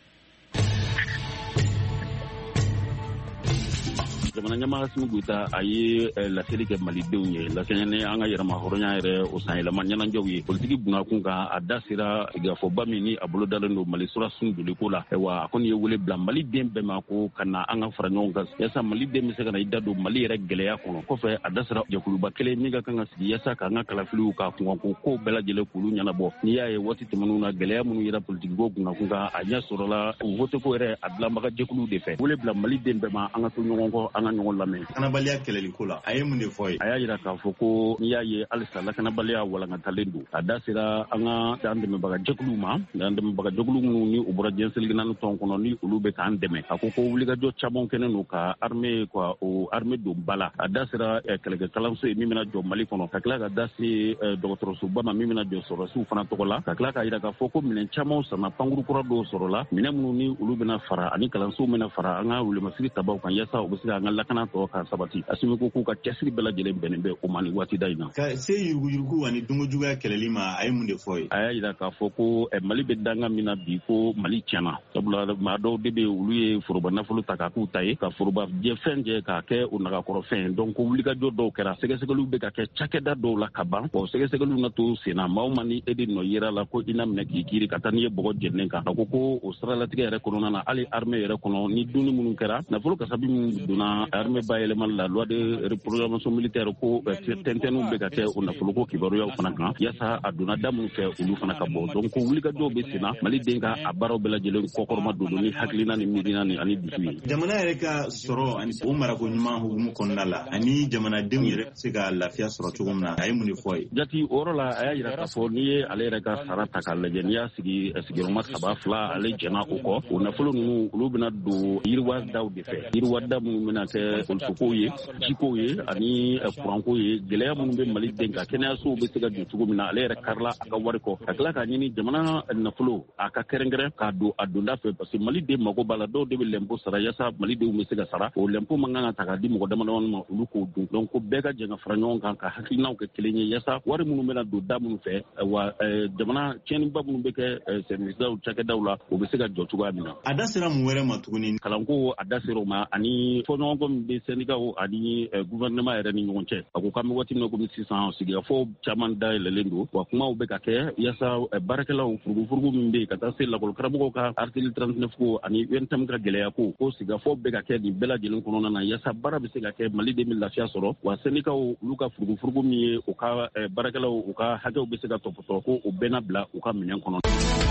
jamana ɲɛmaa Asimi Goyita a ye laseli kɛ malidenw ye lasɛɲɛ an ka yɛrɛma hɔrɔnya yɛrɛ o san yɛlɛma ɲɛnajɛw ye politiki bunnakun kan a da sera sigikafɔba min ni a bolo dalen don Mali surasun joliko la wa a kɔni ye wele bila maliden bɛɛ ma ko ka na an ka fara ɲɔgɔn kan yasa maliden bɛ se ka na i da don Mali yɛrɛ gɛlɛya kɔnɔ kɔfɛ a da sera jɛkuluba kelen min ka kan ka sigi yasa k'an ka kalafiliw ka kunkanko kow bɛɛ lajɛlen k'olu ɲɛnabɔ n'i y'a ye waati tɛmɛnw na gɛlɛya minnu yɛrɛ politigiko bunnakun kan a ɲɛ sɔrɔla voteko yɛrɛ a dilanbaga jɛkuluw de fɛ wele bila maliden bɛɛ ma an ka to ɲɔgɔn kɔ an ka ɲɔgɔn lamɛn. Lakanabaliya kɛlɛliko la a ye mun de fɔ ye? A y'a jira k'a fɔ ko n'i y'a ye halisa lakanabaliya walankatalen don a da sera an ka an dɛmɛbaga jɛkuluw ma an dɛmɛbaga jɛkulu minnu ni u bɔra diɲɛseli naani tɔn kɔnɔ ni olu bɛ k'an dɛmɛ a ko ko wulikajɔ caman kɛnen don ka armée ka o armée don ba la a da sera kɛlɛkɛ kalanso ye min bɛna jɔ Mali kɔnɔ ka tila ka da se dɔgɔtɔrɔsoba ma min bɛna jɔ sɔrɔsiw fana tɔgɔ la ka tila k'a jira k'a fɔ ko minɛn caman sanna pankuru kura dɔw sɔrɔ la minɛn minnu ni olu bɛna fara ani kalansow bɛna fara an ka wulimasiri tabaw kan yasa u bɛ se ka an ka lakana tɔ ka sabati Asimi ko k'u ka cɛsiri bɛɛ lajɛlen bɛnnen bɛ o ma ni waati da in na. Ka se yuruguyurugu ani donkojuguya kɛlɛli ma a ye mun de fɔ ye? A y'a jira k'a fɔ ko Mali bɛ danga min na bi ko Mali tiɲɛna sabula maa dɔw de bɛ olu ye foroba nafolo ta k'a k'u ta ye ka foroba fɛn jɛ k'a kɛ o nagakɔrɔfɛn donc ko wulikajɔ dɔw kɛra sɛgɛsɛgɛliw bɛ ka kɛ cakɛda dɔw la ka ban o sɛgɛsɛgɛliw na to sen na maa o maa ni e de nɔ yera la ko i na minɛ k'i kiiri ka taa n'i ye bɔgɔ jɛnnen kan a ko ko o siralatigɛ yɛrɛ kɔnɔna na hali armée yɛrɛ kɔnɔ ni dunni minnu kɛra nafolo kasabi minnu donna armée bayɛlɛmali la loi de reprogrammation militaire ko tɛntɛnninw bɛ ka kɛ o nafoloko kibaruyaw fana kan yasa a donna da minnu fɛ olu fana ka bɔ donc wulikajɔw bɛ sen na Maliden ka a baaraw bɛɛ lajɛlen kɔkɔrɔma don ni hakilina ni miirina ni ani dusu ye. Jamana yɛrɛ ka sɔrɔ ani o marako ɲuman hukumu kɔnɔna la ani jamanadenw yɛrɛ se ka lafiya sɔrɔ cogo min na a ye mun de fɔ ye? Jati o yɔrɔ la a y'a jira k'a fɔ n'i ye ale yɛrɛ ka sara ta k'a lajɛ n'i y'a sigi sigiyɔrɔma saba fila ale jɛna o kɔ o nafolo ninnu olu bɛna don yiriwadaw de fɛ yiriwada minnu bɛna kɛ polisikow ye jikow ye ani kuranko ye gɛlɛya minnu bɛ Maliden kan kɛnɛyasow bɛ se ka jɔ cogo min na ale yɛrɛ karila a ka wari kɔ ka tila k'a ɲini jamana nafolo a ka kɛrɛnkɛrɛn k'a don a donda fɛ parce que Maliden mago b'a la dɔw de bɛ lɛnpo sara yasa Malidenw bɛ se ka sara o lɛnpo man kan ka ta k'a di mɔgɔ damadama ma olu k'o dun donc ko bɛɛ ka jɛ ka fara ɲɔgɔn kan ka hakilinaw kɛ kelen ye yasa wari minnu bɛna don da minnu fɛ wa jamana tiɲɛniba minnu bɛ kɛ servicedaw cakɛdaw la o bɛ se ka jɔ cogoya min na. A da sera mun wɛrɛ ma tuguni? Kalanko a da sera o ma ani fɔɲɔgɔnkɔ min bɛ syndicat ani gouvernement yɛrɛ ni ɲɔgɔn cɛ a ko k'an bɛ waati min na komi sisan sigikafɔ caman dayɛlɛlen don wa kumaw bɛ ka kɛ yasa baarakɛlaw furugufurugu min bɛ yen ka taa se lakɔli karamɔgɔw ka article trente-neuf ko ani U N T A M ka gɛlɛya ko ko sigikafɔ bɛ ka kɛ nin bɛɛ lajɛlen kɔnɔna na yasa baara bɛ se ka kɛ Maliden bɛ lafiya sɔrɔ wa syndicat olu ka furugufurugu min ye u ka baarakɛlaw u ka hakɛw bɛ se ka tɔpɔtɔ ko o bɛɛ na bila u ka minɛn kɔnɔ.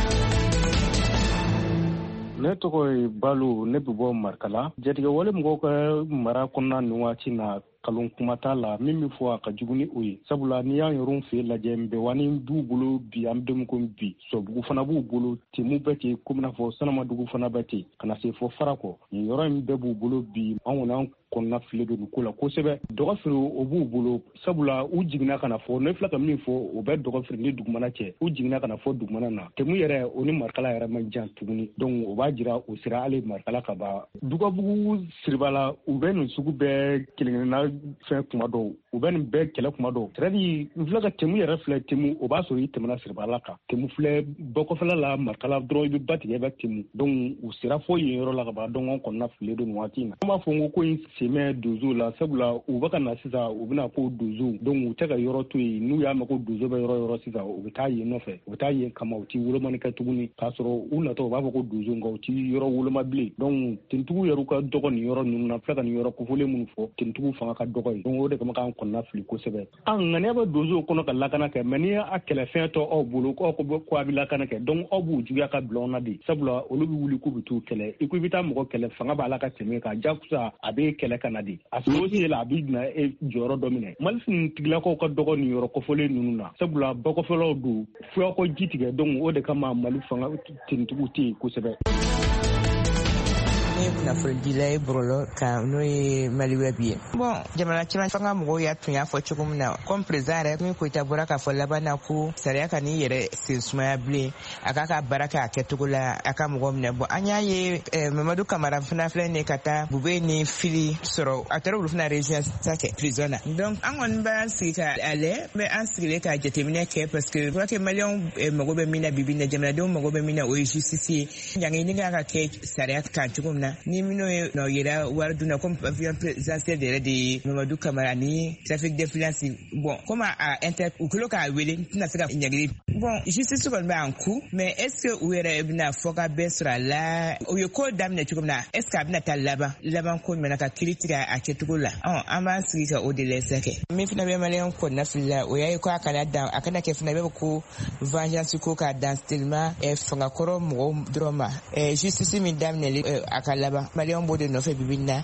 Ne tɔgɔ ye Balo ne bɛ bɔ Marikala jatigɛ wale mɔgɔw ka mara kɔnɔna nin waati na kalon kuma t'a la min bɛ fɔ a ka jugu ni o ye sabula n'i y'an yɛrɛw fɛ lajɛ Mbɛwani b'u bolo bi an bɛ ko bi Sɔbugu fana b'u bolo Temu bɛ ten komi n'a fɔ Sanamadugu fana bɛ ten ka na se fɔ Farakɔ nin yɔrɔ in bɛɛ b'u bolo bi an kɔni an kɔnɔna fili don nin ko la kosɛbɛ dɔgɔfiri o b'u bolo sabula u jiginna ka na fɔ ne filɛ ka min fɔ o bɛ dɔgɔfiri ni dugumana cɛ u jiginna ka na fɔ dugumana na Temu yɛrɛ o ni Marikala yɛrɛ man jan tuguni donc o b'a jira o sera hali Marikala ka ban Dugabugu Siribala u bɛ nin sugu bɛɛ kelen-kelenna fɛn kuma dɔw u bɛ nin bɛɛ kɛlɛ kuma dɔw c'est à dire n filɛ ka Temu yɛrɛ filɛ Temu o b'a sɔrɔ i tɛmɛna Siribala kan Temu filɛ bɔkɔfɛla la Marikala dɔrɔn i bɛ ba tigɛ i bɛ Temu donc u sera fɔ yen yɔrɔ la ka ban donc an kɔnɔna fili don nin waati in na an b'a fɔ n ko ko in semɛ dozo la sabula u bɛ ka na sisan u bɛna ko dozo donc u tɛ ka yɔrɔ to yen n'u y'a mɛn ko dozo bɛ yɔrɔ yɔrɔ sisan u bɛ taa yen nɔfɛ u bɛ taa yen kama u ti wolomani kɛ tuguni k'a sɔrɔ u natɔ u b'a fɔ ko dozo nka u ti yɔrɔ woloma bilen donc tenitigiw yɛrɛ ka dɔgɔ nin yɔrɔ ninnu na filɛ ka nin yɔrɔ kofɔlen minnu fɔ tenitigiw fanga ka dɔgɔ ye donc o de kama k'an kɔnɔna fili kosɛbɛ an ŋaniya bɛ dozo kɔnɔ ka lakana kɛ mais ni a kɛlɛfɛn tɔ aw bolo k'aw ko a bɛ lakana kɛ donc aw b'u juguya ka bila aw na de sabula olu bɛ wuli k'u bɛ t'u kɛlɛ i ko i bɛ taa mɔgɔ kɛlɛ fanga b'a la ka tɛmɛ kan jakusa a bɛ kɛlɛ ka na de a sɔrɔ si la a bɛ na e jɔyɔrɔ dɔ minɛ Mali tigilakaw ka dɔgɔ nin yɔrɔ kɔfɔlen ninnu na sabula bakɔfɛlaw don fo ko ji tigɛ donc o de kama Mali fanga tenitigiw tɛ yen kosɛbɛ. nafolodila ye borolo kan n'o ye maliwɛ bi ye bon jamana caman fanga mɔgɔw y'a tun y'a fɔ cogo min na comme président yɛrɛ min koyita bɔra k'a fɔ laban na ko sariya ka n'i yɛrɛ sen sumaya bilen a k'a ka baara kɛ a kɛcogo la a ka mɔgɔ minɛ bon an y'a ye mamadu kamara fana filɛ nin ka taa bube ni fili sɔrɔ a taara olu fana région sa kɛ prison na donc an kɔni b'an sigi ka alɛ mɛ an sigilen ka jateminɛ kɛ parce que je crois que maliyɛnw mago bɛ min na bibi na jamanadenw mago bɛ min na o ye justice ye ɲangini ka ka kɛ sariya kan cogo min na ni minnu ye nɔ yɛrɛ wari dunna comme pavillon présidentiel yɛrɛ de ye mamadu kamara ni trafic d'influence bon comme a inter u kilo k'a wele n tɛna se ka ɲagili bon justice kɔni b'an ku mais est ce que u yɛrɛ bɛna fɔ ka bɛn sɔrɔ a la u ye ko daminɛ cogo min na est ce que a bɛna taa laban laban ko jumɛn na ka kiiri tigɛ a kɛcogo la ɔn an b'an sigi ka o de lajɛ kɛ min fana bɛ maliyɛn kɔnɔna fili la o y'a ye ko a kana dan a kana kɛ fana bɛ ko vengeance ko k'a dan tellement fangakɔrɔ mɔgɔw dɔrɔn ma justice min daminɛli a ka laban maliyɛn b'o de nɔfɛ bibi na.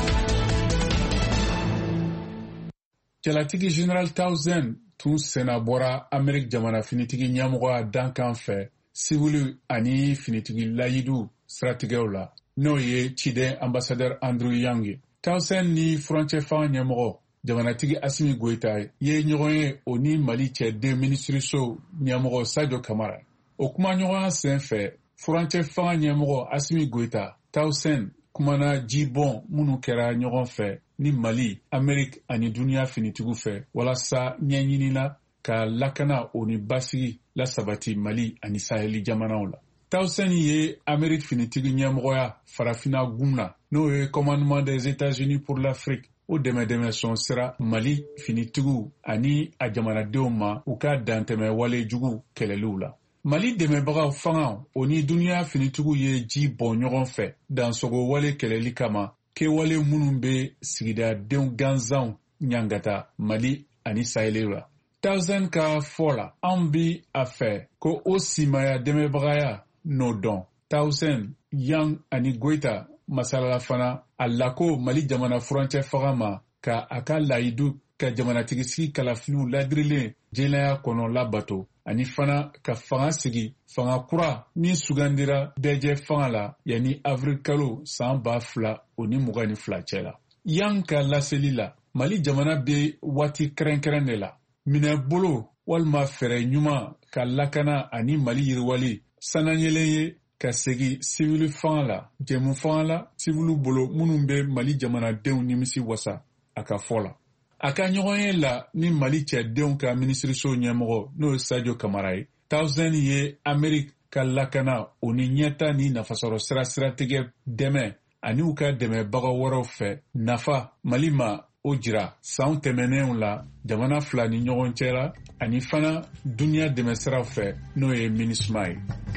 Jalatigi General Townsend tun sena bɔra Amerik jamana finitigi ɲɛmɔgɔ a dankan fɛ sibulu ani finitigi layidu siratigɛw la n'o ye ciden ambassadeur Andrew Yang ye. Townsend ni furancɛ fanga ɲɛmɔgɔ jamanatigi Asimi Goita ye ɲɔgɔn ye o ni Mali cɛ den minisiriso ɲɛmɔgɔ Sadio Kamara. O kuma ɲɔgɔnya sen fɛ furancɛ fanga ɲɛmɔgɔ Asimi Goita Townsend kumana jibɔn minnu kɛra ɲɔgɔn fɛ ni Mali, Amerik ani duniya finitigiw fɛ walasa ɲɛɲinina ka lakana o ni basigi la sabati Mali ani Saheli jamanaw la. Townsend ye Amerik finitigi ɲɛmɔgɔya farafina gumna n'o ye commandement des États-Unis pour l'Afrique o dɛmɛdɛmɛ sɔn sira Mali finitigiw ani a jamanadenw ma u ka dantɛmɛ wale jugu kɛlɛliw la. Mali dɛmɛbagaw fanga o ni duniya finitigiw ye ji bɔ ɲɔgɔn fɛ dansogo wale kɛlɛli kama kɛwale minnu bɛ sigidadenw gansanw ɲangata Mali ani Saheli la. Townsend ka fɔ la an bi a fɛ ko o simaya dɛmɛbagaya n'o dɔn. Townsend, Yang ani Goita masalala fana a lako Mali jamana furancɛ faga ma ka a ka layidu ka jamanatigisi kalafiliw ladirilen jɛnɛya kɔnɔ labato ani fana ka fanga sigi fanga kura min sugandira bɛɛjɛ fanga la yanni avril kalo san ba fila o ni mugan ni fila cɛ la. Yang ka laseli la Mali jamana bɛ waati kɛrɛnkɛrɛn de la minɛ bolo walima fɛɛrɛ ɲuman ka lakana ani Mali yiriwali sanayɛlɛ ye ka segi sivili fanga la jɛmu fanga la sivili bolo minnu bɛ Mali jamanadenw nimisi wasa a ka fɔ la. A ka ɲɔgɔnye la ni Mali cɛdenw ka minisiriso ɲɛmɔgɔ n'o ye Sadio Kamara ye. Townsend ye Amerik ka lakana o ni ɲɛta ni nafasɔrɔ sira siratigɛ dɛmɛ ani u ka dɛmɛbaga wɛrɛw fɛ nafa Mali ma o jira san tɛmɛnenw la jamana fila ni ɲɔgɔn cɛ la ani fana duniya dɛmɛsiraw fɛ n'o ye MINUSMA ye.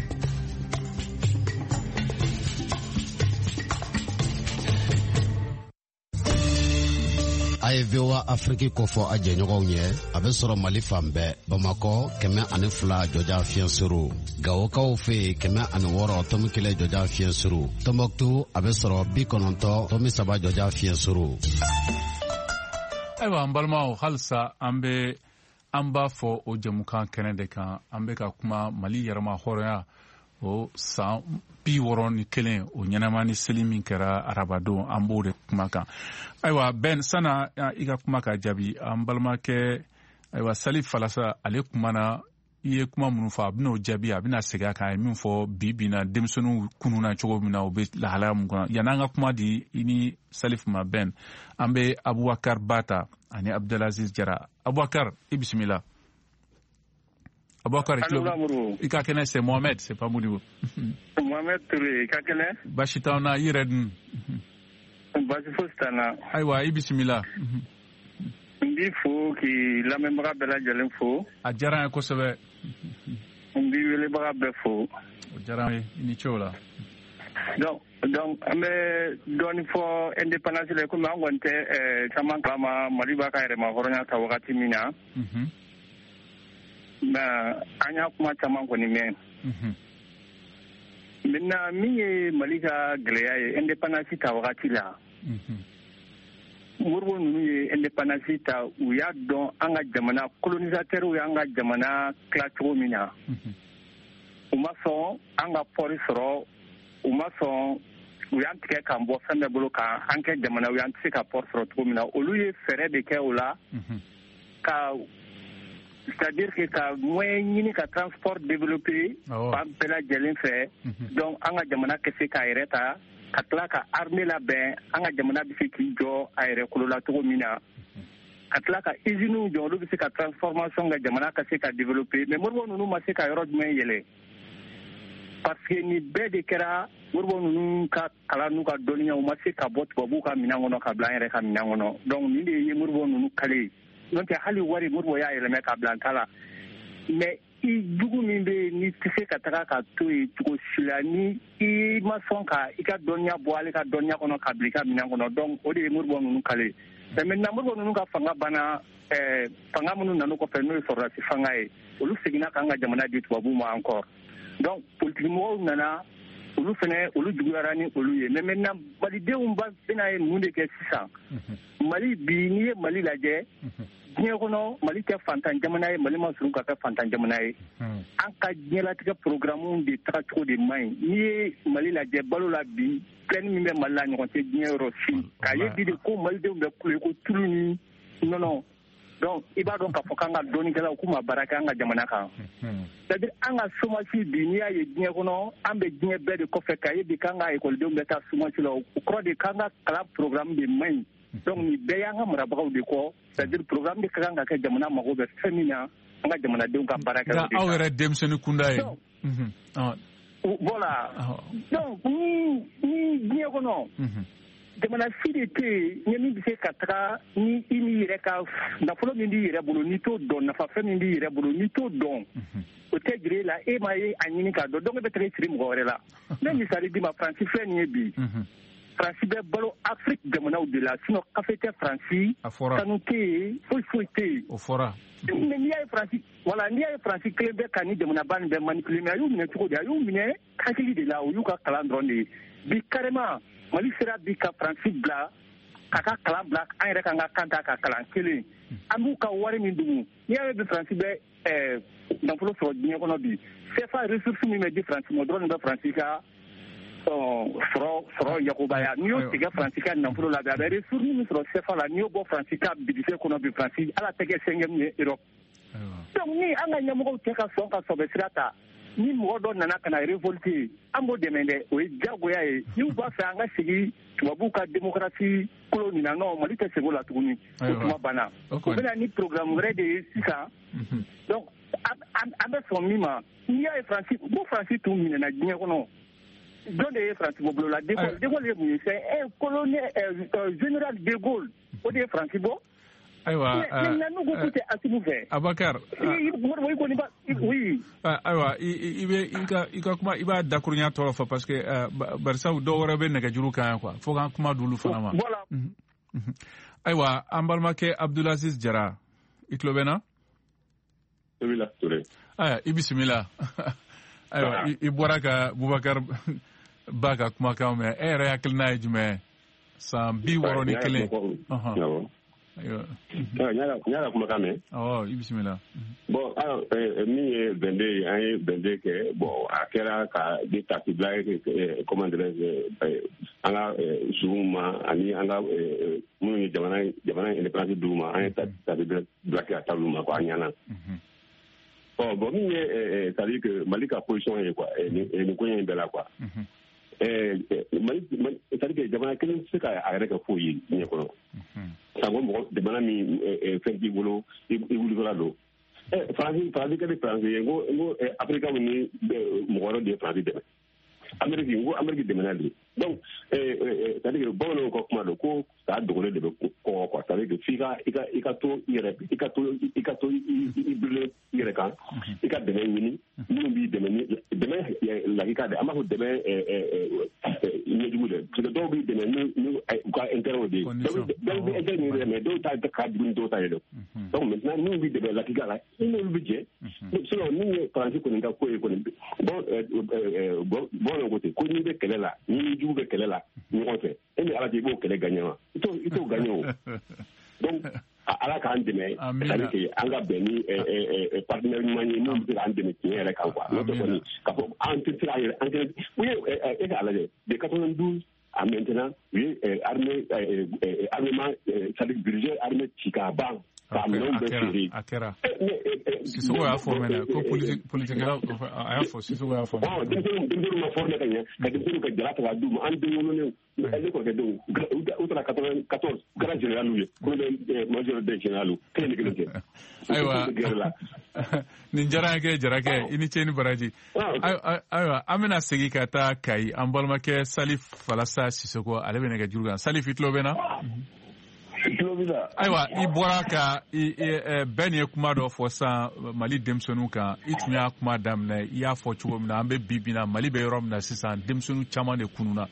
A ye V O A Afrique kofɔ a jɛɲɔgɔnw ye a bɛ sɔrɔ Mali fan bɛɛ Bamakɔ kɛmɛ ani fila jɔja fiɲɛ suru Gawokaw fɛ yen kɛmɛ ani wɔɔrɔ tɔmi kelen jɔja fiɲɛ suru Tɔnbɔkutu a bɛ sɔrɔ bi kɔnɔntɔn tɔmi saba jɔja fiɲɛ suru. Ayiwa an balimaw halisa an bɛ an b'a fɔ o jɛmukan kɛnɛ de kan an bɛ ka kuma Mali yɛrɛma hɔrɔnya o san bi wɔɔrɔ ni kelen o ɲɛnama ni seli min kɛra arabadon an b'o de kuma kan. Ayiwa Ben sana i ka kuma ka jaabi an balimakɛ ayiwa Sali Falasa ale kumana i ye kuma minnu fɔ a bɛn'o jaabi a bɛna segin a kan a ye min fɔ bi bi na denmisɛnninw kununa cogo min na o bɛ lahalaya mun kɔnɔ yan'an ka kuma di i ni Salif ma Ben an bɛ Abubakar Bata ani Abdelaziz Jara. Abubakar i bisimila. Abubakar i ka kɛnɛ c'est Mohamed c'est pas Modibo. Mohamed Touré i ka kɛnɛ. Baasi t'aw na i yɛrɛ dun. Baasi fosi t'an na. Ayiwa i bisimila. N b'i fo k'i lamɛnbaga bɛɛ lajɛlen fo. A diyara n ye kosɛbɛ. N b'i welebaga bɛɛ fo. O diyara n ye i ni ce o la. Donc donc an bɛ dɔɔnin fɔ indépendance la komi an kɔni tɛ caman kalama Mali b'a ka yɛrɛma hɔrɔnya ta wagati min na. Mais an y'a kuma caman kɔni mɛn. Maintenant min ye Mali ka gɛlɛya ye indépendance ta wagati la. Moribo ninnu ye indépendance ta u y'a dɔn an ka jamana colonisateur y'an ka jamana tila cogo min na. U ma sɔn an ka pɔri sɔrɔ u ma sɔn u y'an tigɛ k'an bɔ fɛn bɛɛ bolo k'an kɛ jamana u y'an tɛ se ka port sɔrɔ cogo min na olu ye fɛɛrɛ de kɛ o la ka c'est-à-dire que ka moyen ɲini ka transport développer fan bɛɛ lajɛlen fɛ donc an ka jamana ka se k'a yɛrɛ ta ka tila ka armée labɛn an ka jamana bɛ se k'i jɔ a yɛrɛ kolo la cogo min na ka tila ka usines jɔ olu bɛ se ka transformation ka jamana ka se ka développer mais Modibo ninnu ma se ka yɔrɔ jumɛn yɛlɛ parce que ni bɛɛ de kɛra Modibo ninnu ka kalan n'u ka dɔnniya u ma se ka bɔ tubabuw ka minɛn kɔnɔ ka bila an yɛrɛ ka minɛn kɔnɔ donc nin de ye Modibo ninnu kale n'o tɛ hali wari Modibo y'a yɛlɛmɛ ka bila an ta la mais i jugu min bɛ yen n'i tɛ se ka taga ka to yen cogo si la ni i ma sɔn ka i ka dɔnniya bɔ ale ka dɔnniya kɔnɔ ka bila i ka minɛn kɔnɔ donc o de ye Modibo ninnu kale mais maintenant Modibo ninnu ka fanga banna ɛɛ fanga minnu nana kɔfɛ n'o ye sɔrɔdasi fanga ye olu seginna k'an ka jamana di tubabuw ma encore donc politique mɔgɔw nana olu fana olu juguyara ni olu ye mais maintenant malidenw ba bɛna ye mun de kɛ sisan Mali bi n'i ye Mali lajɛ diɲɛ kɔnɔ Mali tɛ fantan jamana ye Mali ma surun ka kɛ fantan jamana ye an ka diɲɛlatigɛ programme de taga cogo de man ɲi n'i ye Mali lajɛ balo la bi plaine min bɛ Mali la ɲɔgɔn tɛ diɲɛ yɔrɔ si k'a ye bi de ko malidenw bɛ kule ko tulu ni nɔnɔ donc i b'a dɔn k'a fɔ k'an ka dɔnnikɛlaw k'u ma baara kɛ an ka jamana kan c'est-à-dire an ka chômage bi n'i y'a ye diɲɛ kɔnɔ an bɛ diɲɛ bɛɛ de kɔfɛ k'a ye bi k'an ka ekɔlidenw bɛ taa chômage la o kɔrɔ de k'an ka kalan programme de man ɲi donc nin bɛɛ y'an ka marabagaw de kɔ c'est-à-dire programme de ka kan ka kɛ jamana mago bɛ fɛn min na an ka jamanadenw ka baara kɛ aw yɛrɛ denmisɛnnin kunda ye voilà donc ni ni diɲɛ kɔnɔ jamana si de tɛ yen ni min bɛ se ka taga ni i n'i yɛrɛ ka nafolo min b'i yɛrɛ bolo n'i t'o dɔn nafa fɛn min b'i yɛrɛ bolo n'i t'o dɔn o tɛ jira e la e ma ye a ɲini k'a dɔn donc e bɛ taga i siri mɔgɔ wɛrɛ la ne misali d'i ma Faransi filɛ nin ye bi Faransi bɛ balo Afrique jamanaw de la sinon kafe tɛ Faransi kanu tɛ yen foyi foyi tɛ yen o fɔra mais n'i y'a ye Faransi voilà n'i y'a ye Faransi kelen bɛ ka ni jamanaba nin bɛ manipuler mais a y'u minɛ cogo di a y'u minɛ hakili de la o y'u ka kalan dɔrɔn de ye bi carrément Mali sera bi ka Faransi bila ka ka kalan bila an yɛrɛ kan ka kan ta ka kalan kelen an b'u ka wari min dugu n'i y'a ye bi Faransi bɛ ɛɛ nafolo sɔrɔ diɲɛ kɔnɔ bi C F A ressource min bɛ di Faransi ma dɔrɔn de bɛ Faransi ka sɔrɔ sɔrɔ yakubaya n'i y'o tigɛ Faransi ka nafolo la bi a bɛ ressource min sɔrɔ C F A la n'i y'o bɔ Faransi ka budget kɔnɔ bi Faransi ala tɛ kɛ cinquième ye Europe donc ni an ka ɲɛmɔgɔw tɛ ka sɔn ka sɔbɛ sira ta ni mɔgɔ dɔ nana ka na révolter an b'o dɛmɛ dɛ o ye diyagoya ye n'u b'a fɛ an ka segin tubabuw ka démocratie kolo nin na non Mali tɛ segin o la tuguni o tuma banna o bɛna ni programme wɛrɛ de ye sisan donc an bɛ sɔn min ma n'i y'a ye Faransi ko Faransi tun minɛna diɲɛ kɔnɔ jɔn de ye Faransi bɔ bolo la de Gaulle de Gaulle ye mun ye c'est un colonel général de Gaulle o de ye Faransi bɔ ayiwa n'u ko k'u tɛ Asimu fɛ Abakar oui ayiwa i bɛ i ka i ka kuma i b'a dakurunya tɔgɔ fɔ parce que barisaw dɔw wɛrɛ bɛ nɛgɛjuru kan yan quoi fo k'an kuma d'olu fana ma ayiwa an balimakɛ Abdulaziz Jara i tulo bɛ na ayiwa i bisimila ayiwa i bɔra ka Bubakar ba ka kumakan mɛn e yɛrɛ hakilina ye jumɛn san bi wɔɔrɔ ni kelen n y'a kumakan mɛn awɔ i bisimila bon min ye vende ye an ye vende kɛ bon a kɛra ka di tasi bila comment dirais-je an ka suguw ma ani an ka minnu ye jamana jamana indépendance d'u ma an ye tasi bila kɛ a t'olu ma quoi a ɲana bon bon min ye c'est à dire que Mali ka position ye quoi nin ko in bɛɛ la quoi Mali c'est à dire que jamana kelen tɛ se ka a yɛrɛ kɛ foyi ye diɲɛ kɔnɔ sanko mɔgɔ jamana min fɛn t'i bolo i wulitɔla don Faransi Faransi kɛlen Faransi ye n ko n ko Afirika ni mɔgɔ wɛrɛ de ye Faransi dɛmɛ Amérique n ko Amérique dɛmɛna de donc c'est à dire que bamananw ka kuma don ko saa dogolen de bɛ kɔgɔ quoi c'est à dire que f'i ka i ka i ka to i yɛrɛ i ka to i ka to i bilen i yɛrɛ kan i ka dɛmɛ ɲini minnu b'i dɛmɛ ni dɛmɛ lakika de an b'a fɔ dɛmɛ ɲɛjugu dɛ parce que dɔw b'i dɛmɛ ni u ka intérêt de ye dɔw bɛ intérêt ɲini dɛ mais dɔw ta ka jugu ni dɔw ta ye dɛ donc maintenant minnu b'i dɛmɛ lakika la i n'olu bɛ jɛ sinon min ye Faransi kɔni ka ko ye kɔni bon bon ko ten ko n'i bɛ kɛlɛ la ni jugu bɛ kɛlɛ la ɲɔgɔn fɛ e ni Ala cɛ i b'o kɛlɛ gagner wa i t'o i t'o gagner o donc Ala k'an dɛmɛ c'est-à-dire que an ka bɛn ni partenaire ɲuman ye min bɛ se k'an dɛmɛ tiɲɛ yɛrɛ kan quoi n'o tɛ kɔni k'a fɔ an tɛ se k'an yɛrɛ an tɛ u ye e ka lajɛ de quatre-vingt-douze à maintenant oui armée armement c'est-à-dire budget armée Chikaban akera Sissoko ya formé na ko politique politique la aya fo Sissoko ya formé oh dentro dentro ma formé kanya ka dentro ka jara ta du an de wono ne ele ko ke do utra quatorze grand général lu ko le major de général ke ne ke aywa nin jara ke jara ke ini cheni baraji aywa amina segi ka ta kai an balma ke Salif Falasa Sissoko ale be ne ga jurgan Salif itlo bena ayiwa i bɔra ka bɛɛ ye kuma dɔ fɔ san Mali denmisɛnninw kan i tun y'a kuma daminɛ i y'a fɔ cogo min na an bɛ bi bi na Mali bɛ yɔrɔ min na sisan denmisɛnninw caman de kununa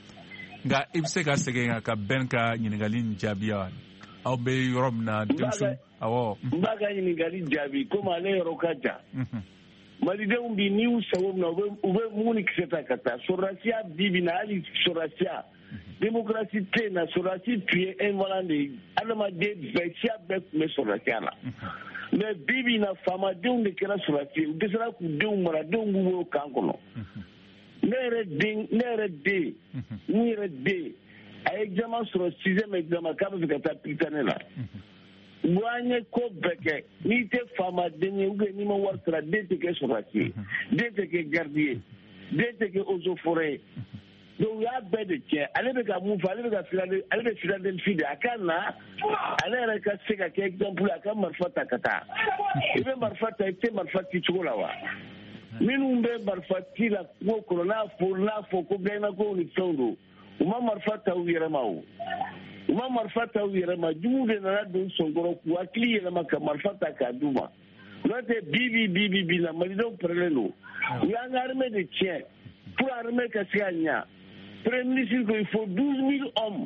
nka i bɛ se ka segin ka bɛn ka ɲininkali in jaabi wa aw bɛ yɔrɔ min na denmisɛnninw awɔ. n b'a ka ɲininkali jaabi komi ale yɔrɔ ka jan malidenw bi n'i y'u sago min na u bɛ mun ni kisɛ ta ka taa sɔrɔdasiya bi bi na hali sɔrɔdasiya démocratie tɛ na sɔrɔdasi tun ye invalant de ye adamaden bɛɛ siya bɛɛ tun bɛ sɔrɔdasiya la mais bi bi na faamadenw de kɛra sɔrɔdasi ye u dɛsɛra k'u denw mara denw b'u bolo kan kɔnɔ ne yɛrɛ den ne yɛrɛ den n yɛrɛ den a ye examen sɔrɔ sixième examen k'a bɛ fɛ ka taa Prytanée la wa an ye ko bɛɛ kɛ n'i tɛ faamaden ye ou bien n'i ma wari sara den tɛ kɛ sɔrɔdasi ye den tɛ kɛ garde ye den tɛ kɛ eaux et forêt ye donc u y'a bɛɛ de tiɲɛ ale bɛ ka mun fɔ ale bɛ ka filade ale bɛ Philadelphie de a ka na ale yɛrɛ ka se ka kɛ exemple a ka marifa ta ka taa i bɛ marifa ta i tɛ marifa ci cogo la wa minnu bɛ marifa ci la kungo kɔnɔ n'a fɔ n'a fɔ ko gɛnnakow ni fɛnw don u ma marifa ta u yɛrɛ ma o u ma marifa ta u yɛrɛ ma juguw de nana don sɔnkɔrɔ k'u hakili yɛlɛma ka marifa ta k'a d'u ma n'o tɛ bi bi bi bi bi na malidenw pɛrɛlen don u y'an ka armée de tiɲɛ pour armée ka se ka ɲa Premier ministre qu'il faut douze mille hommes.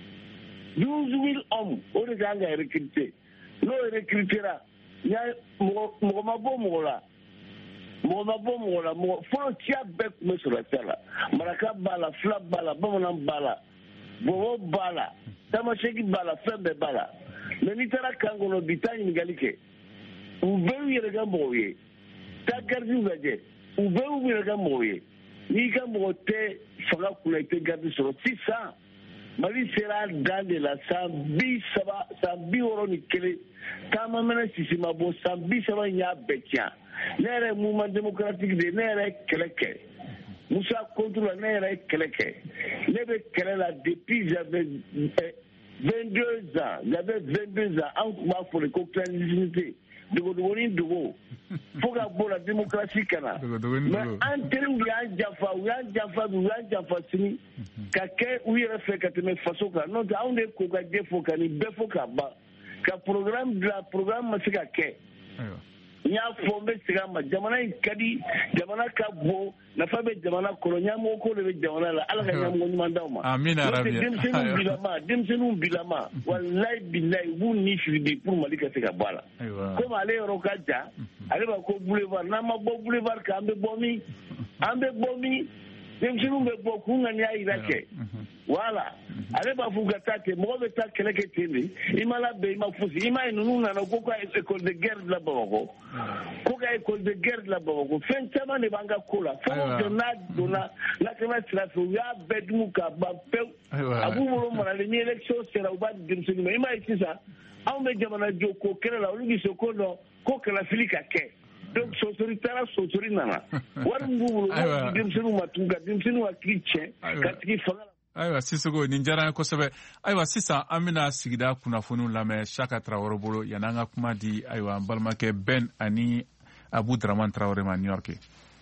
douze mille hommes. On est en train de recruter. Nous recrutera. Il y a Mogamabo Mola. Mogamabo Mola. Frontière bec me sur la terre. Maraka Bala, Flap Bala, Bamanam Bala, Bobo Bala, Tamasheki Bala, Fembe Bala. Mais Nitara Kangono Bitani Nigalike. Vous voyez le Gamboye. Takardi Gaje. Vous voyez le Gamboye. N'i ka mɔgɔ tɛ fanga kunna i tɛ garde sɔrɔ sisan Mali sera dan de la san bi saba san bi wɔɔrɔ ni kelen taama mɛnɛ sisi ma bɔ san bi saba in y'a bɛɛ tiɲɛ ne yɛrɛ mouvement démocratique de ne yɛrɛ kɛlɛ kɛ Musa Kontu la ne yɛrɛ kɛlɛ kɛ ne bɛ kɛlɛ la depuis j'avais vingt-deux ans j'avais vingt-deux ans an tun b'a fɔ de ko clandestinité dogodogoni dogo fo ka bɔ la démocratie kana mais an teriw y'an janfa u y'an janfa u y'an janfa sini ka kɛ u yɛrɛ fɛ ka tɛmɛ faso kan n'o tɛ anw de ko ka jɛ fo ka nin bɛɛ fo ka ban ka programme dilan programme ma se ka kɛ n y'a fɔ n bɛ segin a ma jamana in ka di jamana ka bon nafa bɛ jamana kɔnɔ ɲɛmɔgɔ ko de bɛ jamana la ala ka ɲɛmɔgɔ ɲuman d'aw ma denmisɛnninw bilama denmisɛnninw bilama walayi bilayi u b'u ni fili de pour Mali ka se ka bɔ a la komi ale yɔrɔ ka jan ale b'a ko boulevard n'an ma bɔ boulevard kan an bɛ bɔ min an bɛ bɔ min denmisɛnninw bɛ bɔ k'u ŋaniya yira kɛ voilà ale b'a fɔ ka taa kɛ mɔgɔ bɛ taa kɛlɛ kɛ ten de i ma labɛn i ma fosi i ma ye ninnu nana ko ka école de guerre dilan Bamakɔ ko ka école de guerre dilan Bamakɔ fɛn caman de b'an ka ko la fɛn o fɛn n'a donna lakana sira fɛ u y'a bɛɛ dun ka ban pewu a b'u bolo maralen ni élection sera u b'a di denmisɛnninw ma i ma ye sisan anw bɛ jamana jɔ ko kɛlɛ la olu bɛ se ko dɔn ko kalafili ka kɛ donc sosori taara sosori nana wari min b'u bolo u b'a di denmisɛnninw ma tun ka denmisɛnninw hakili tiɲɛ ka tigi fanga ayiwa Sissoko nin diyara n ye kosɛbɛ ayiwa sisan an bɛna sigida kunnafoniw lamɛn Saka Tarawele bolo yanni an ka kuma di ayiwa an balimakɛ Ben ani Abu Dramane Tarawele ma New York.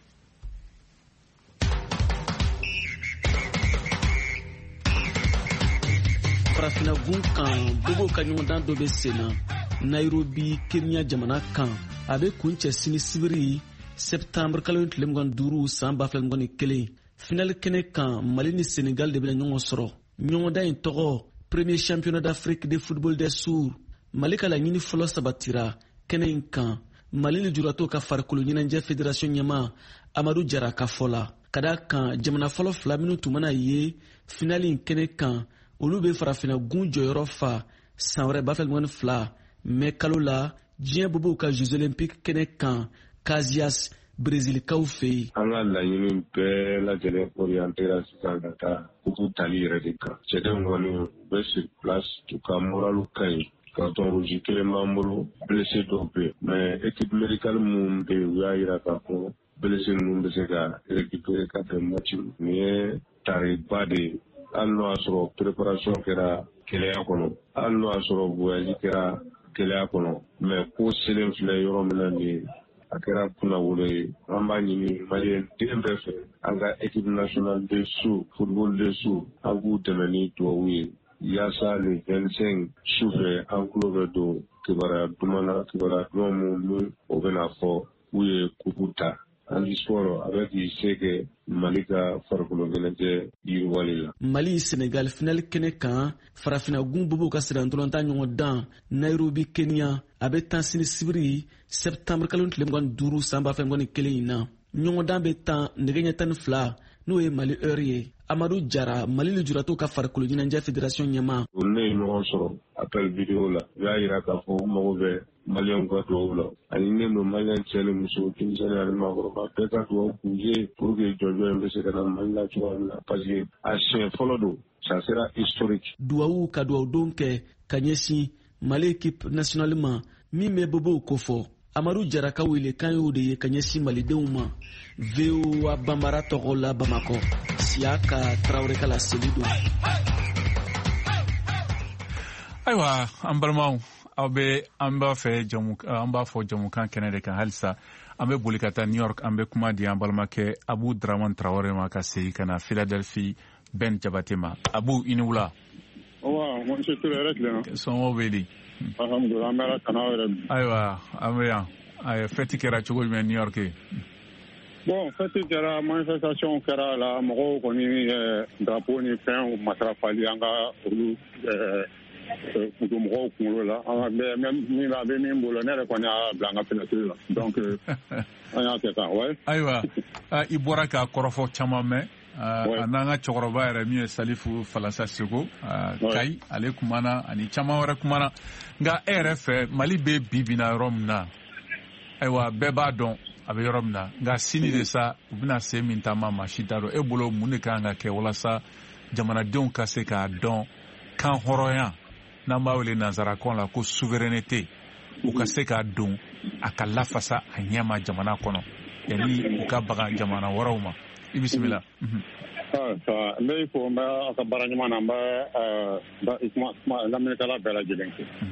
Farafina gun kan Bobo ka ɲɔgɔndan dɔ bɛ sen na Nairobi Kenya jamana kan a bɛ kun cɛ sini sibiri septembre kalo tile mugan duuru san ba fila mugan ni kelen finale kɛnɛ kan Mali ni Senegal de bɛna ɲɔgɔn sɔrɔ ɲɔgɔndan in tɔgɔ premier championnat d'Afrique de football des sourds Mali ka laɲini fɔlɔ sabatira kɛnɛ in kan Mali ni juratɔw ka farikolo ɲɛnajɛ fédération ɲɛma Amadou Jara ka fɔ la ka d'a kan jamana fɔlɔ fila minnu tun mana ye finale in kɛnɛ kan olu bɛ farafina gun jɔyɔrɔ fa san wɛrɛ ba fila mugan ni fila mais kalo la diɲɛ bobow ka Jeux olympiques kɛnɛ kan Caxias Brésilikaw fɛ yen. An ka laɲini bɛɛ lajɛlen orientera sisan ka taa kutu tali yɛrɛ de kan. Cɛdenw kɔni u bɛ sur place u ka moralu ka ɲi. Carton rouge kelen b'an bolo, blessé dɔw bɛ yen. Mais équipe médicale minnu bɛ yen u y'a jira k'a fɔ blessé ninnu bɛ se ka récupérer ka bɛn match ma. Nin ye tariba de ye. Hali n'o y'a sɔrɔ préparation kɛra gɛlɛya kɔnɔ, hali n'o y'a sɔrɔ voyage kɛra gɛlɛya kɔnɔ, mais ko selen filɛ yɔrɔ min na nin ye a kɛra kunnawolo ye. An b'a ɲini maliyɛn den bɛɛ fɛ an ka équipe nationale de su football de su an k'u dɛmɛ ni duwawu ye yaasa le vingt-cinq su fɛ an tulo bɛ don kibaruya duman na kibaruya duman min o bɛna fɔ k'u ye kupu ta. Andi sport avec i sege Mali ka farikolo ɲɛnajɛ yiriwali la. Mali Senegal final kɛnɛ kan farafina gun bobo ka siran dɔrɔnta ɲɔgɔn dan Nairobi Kenya a bɛ tan sini sibiri septembre kalo tile mugan duuru san ba fɛn kɔni kelen in na. Ɲɔgɔn dan bɛ tan nɛgɛ ɲɛ tan ni fila n'o ye Mali heure ye. Amadou Jara Mali lujuratɔw ka farikolo ɲɛnajɛ fédération ɲɛma. O ne ye ɲɔgɔn sɔrɔ appel vidéo la u y'a jira k'a fɔ u mago bɛ maliyɛnw ka duwawu la ani ne don maliyɛn cɛ ni muso denmisɛnnin ani maakɔrɔba bɛɛ ka duwawu k'u ye pour que jɔnjɔn in bɛ se ka na Mali la cogoya min na parce que a siɲɛ fɔlɔ don ça sera historique. Duwawu ka duwawudon kɛ ka ɲɛsin Mali équipe nationale ma min bɛ bobow kofɔ. Amadou Jara ka wele kan y'o de ye ka ɲɛsin malidenw ma. V O A Bambara tɔgɔ la Bamakɔ Siaka Traoré ka la seli don. Ayiwa an balimaw aw bɛ an b'a fɛ jamu an b'a fɔ jamukan kɛnɛ de kan halisa an bɛ boli ka taa New York an bɛ kuma di an balimakɛ Abu Dramane Traoré ma ka segin ka na Philadelphie Ben Jabate ma. Abu i ni wula. Wa monsieur Touré rek sɔngɔ bɛ di. Alhamdulillah an bɛ ala tanu aw yɛrɛ. Ayiwa an bɛ yan ayi fɛti kɛra cogo jumɛn New York. Bon fɛti kɛra manifestation kɛra la mɔgɔw kɔni drapeau ni fɛnw matarafali an ka olu kutu mɔgɔw kunkolo la min b'a bɛ min bolo ne yɛrɛ kɔni y'a bila an ka fenêtre la donc an y'a kɛ tan ouais. Ayiwa i bɔra k'a kɔrɔfɔ caman mɛn a n'an ka cɛkɔrɔba yɛrɛ min ye Salifu Falasa Seko Kayi ale kumana ani caman wɛrɛ kumana nka e yɛrɛ fɛ Mali bɛ bi bi na yɔrɔ min na ayiwa bɛɛ b'a dɔn a bɛ yɔrɔ min na nka sini de sa u bɛna se min ta ma maa si t'a dɔn e bolo mun de kan ka kɛ walasa jamanadenw ka se k'a dɔn kan hɔrɔnya n'an b'a wele nanzarakan la ko souveraineté u ka se k'a don a ka lafasa a ɲɛma jamana kɔnɔ yanni u ka bagan jamana wɛrɛw ma i bisimila. n bɛ fɔ n bɛ a ka baara ɲuman na n bɛ lamɛnnikɛla bɛɛ lajɛlen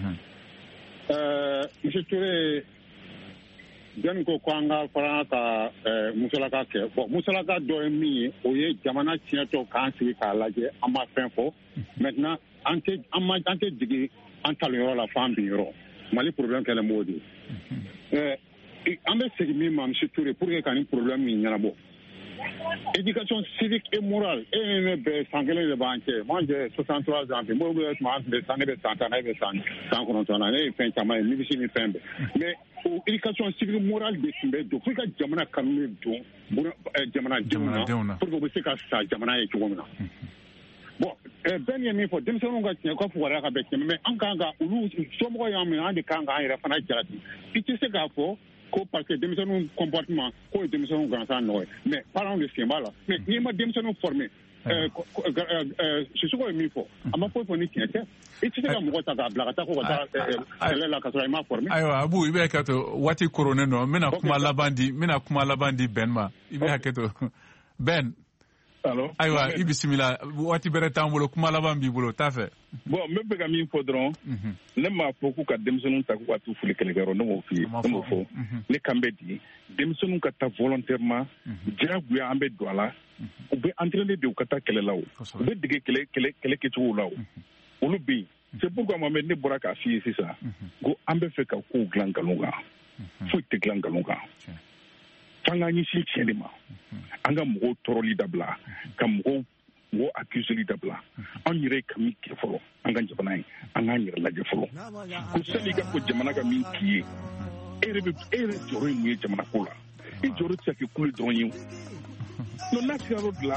fo. Monsieur Touré jɔnni ko ko an ka fara ka musalaka kɛ bon musalaka dɔ ye min ye o ye jamana tiɲɛtɔ k'an sigi k'a lajɛ an ma fɛn fɔ maintenant an tɛ an ma an tɛ jigin an talonyɔrɔ la f'an bin yɔrɔ Mali problème kɛlen b'o de ye an bɛ segin min ma monsieur Touré pour que ka nin problème min ɲɛnabɔ éducation civique et morale e ni ne bɛɛ san kelen de b'an cɛ moi j'ai soixante-trois ans bi mo bɛ tuma an tun bɛ san ne bɛ san tan ne bɛ san san kɔnɔntɔn na ne ye fɛn caman ye nimisi ni fɛn bɛɛ mais o éducation civique morale de tun bɛ don fo i ka jamana kanu don jamanadenw na pour que u bɛ se ka sa jamana ye cogo min na bon bɛɛ ni ye min fɔ denmisɛnninw ka tiɲɛ ka fugariya ka bɛɛ tiɲɛ mais an kan ka olu somɔgɔw y'an minɛ an de kan k'an yɛrɛ fana jalaki i tɛ se k'a fɔ ko parce que denmisɛnninw comportement k'o ye denmisɛnninw gansan nɔgɔ ye mais parents de sen b'a la mais n'i ma denmisɛnninw former Sisoko ye min fɔ a ma foyi fɔ ni tiɲɛ tɛ i tɛ se ka mɔgɔ ta k'a bila ka taa ko ka taa kɛlɛ la ka sɔrɔ i ma former. Ayiwa Abu i bɛ hakɛ to waati koronnen don n bɛna kuma laban di n bɛna kuma laban di Ben ma i bɛ hakɛ to Ben. Ayiwa i bisimila waati bɛrɛ t'an bolo kuma laban b'i bolo t'a fɛ. Bon n bɛ fɛ ka min fɔ dɔrɔn ne m'a fɔ k'u ka denmisɛnninw ta k'u ka t'u fili kɛlɛkɛyɔrɔ ne m'o f'i ye ne m'o fɔ ne kan bɛ di denmisɛnninw ka taa volontairement diyagoya an bɛ don a la u bɛ entraîner de u ka taa kɛlɛ la o u bɛ dege kɛlɛ kɛlɛ kɛlɛ kɛcogow la o olu bɛ yen c'est pourquoi Mohamed ne bɔra k'a f'i ye sisan ko an bɛ fɛ ka kow dilan nkalon kan foyi tɛ dilan nkalon kan f'an k'an ɲɛsin tiɲɛ de ma an ka mɔgɔw tɔɔrɔli dabila ka mɔgɔw mɔgɔw accuseli dabila an yɛrɛ ka min kɛ fɔlɔ an ka jamana ye an k'an yɛrɛ lajɛ fɔlɔ ko sani i ka fɔ jamana ka min k'i ye e yɛrɛ bɛ e yɛrɛ jɔyɔrɔ ye mun ye jamana ko la i jɔyɔrɔ tɛ se ka kɛ kule dɔrɔn ye o non n'a sera yɔrɔ de la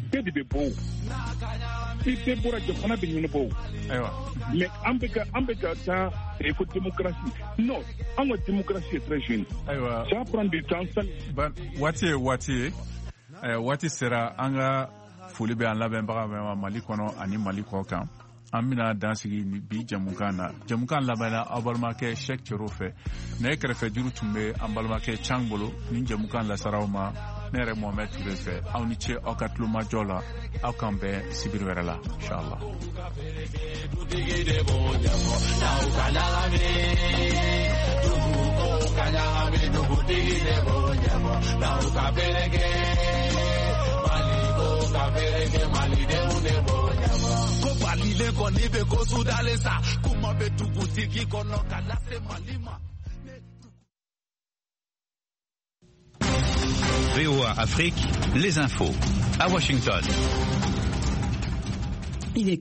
bɛɛ de bɛ bɔ o i tɛ bɔra jamana bɛ ɲɛnabɔ o mais an bɛ ka an bɛ ka taa ko démocratie non an ka démocratie est très jeune ça prend du temps. waati ye waati ye waati sera an ka foli bɛ an labɛnbaga bɛɛ ma Mali kɔnɔ ani Mali kɔ kan. An bɛna dan sigi bi jamukan na jamukan labɛnna aw balimakɛ Sɛki Cero fɛ ne kɛrɛfɛ juru tun bɛ an balimakɛ Can bolo ni jamukan lasaraw ma ne yɛrɛ Mohamed Ture fɛ aw ni ce aw ka tulomajɔ la aw kan bɛn sibiri wɛrɛ la inshallah. V O A Afrique, les infos à Washington. Il est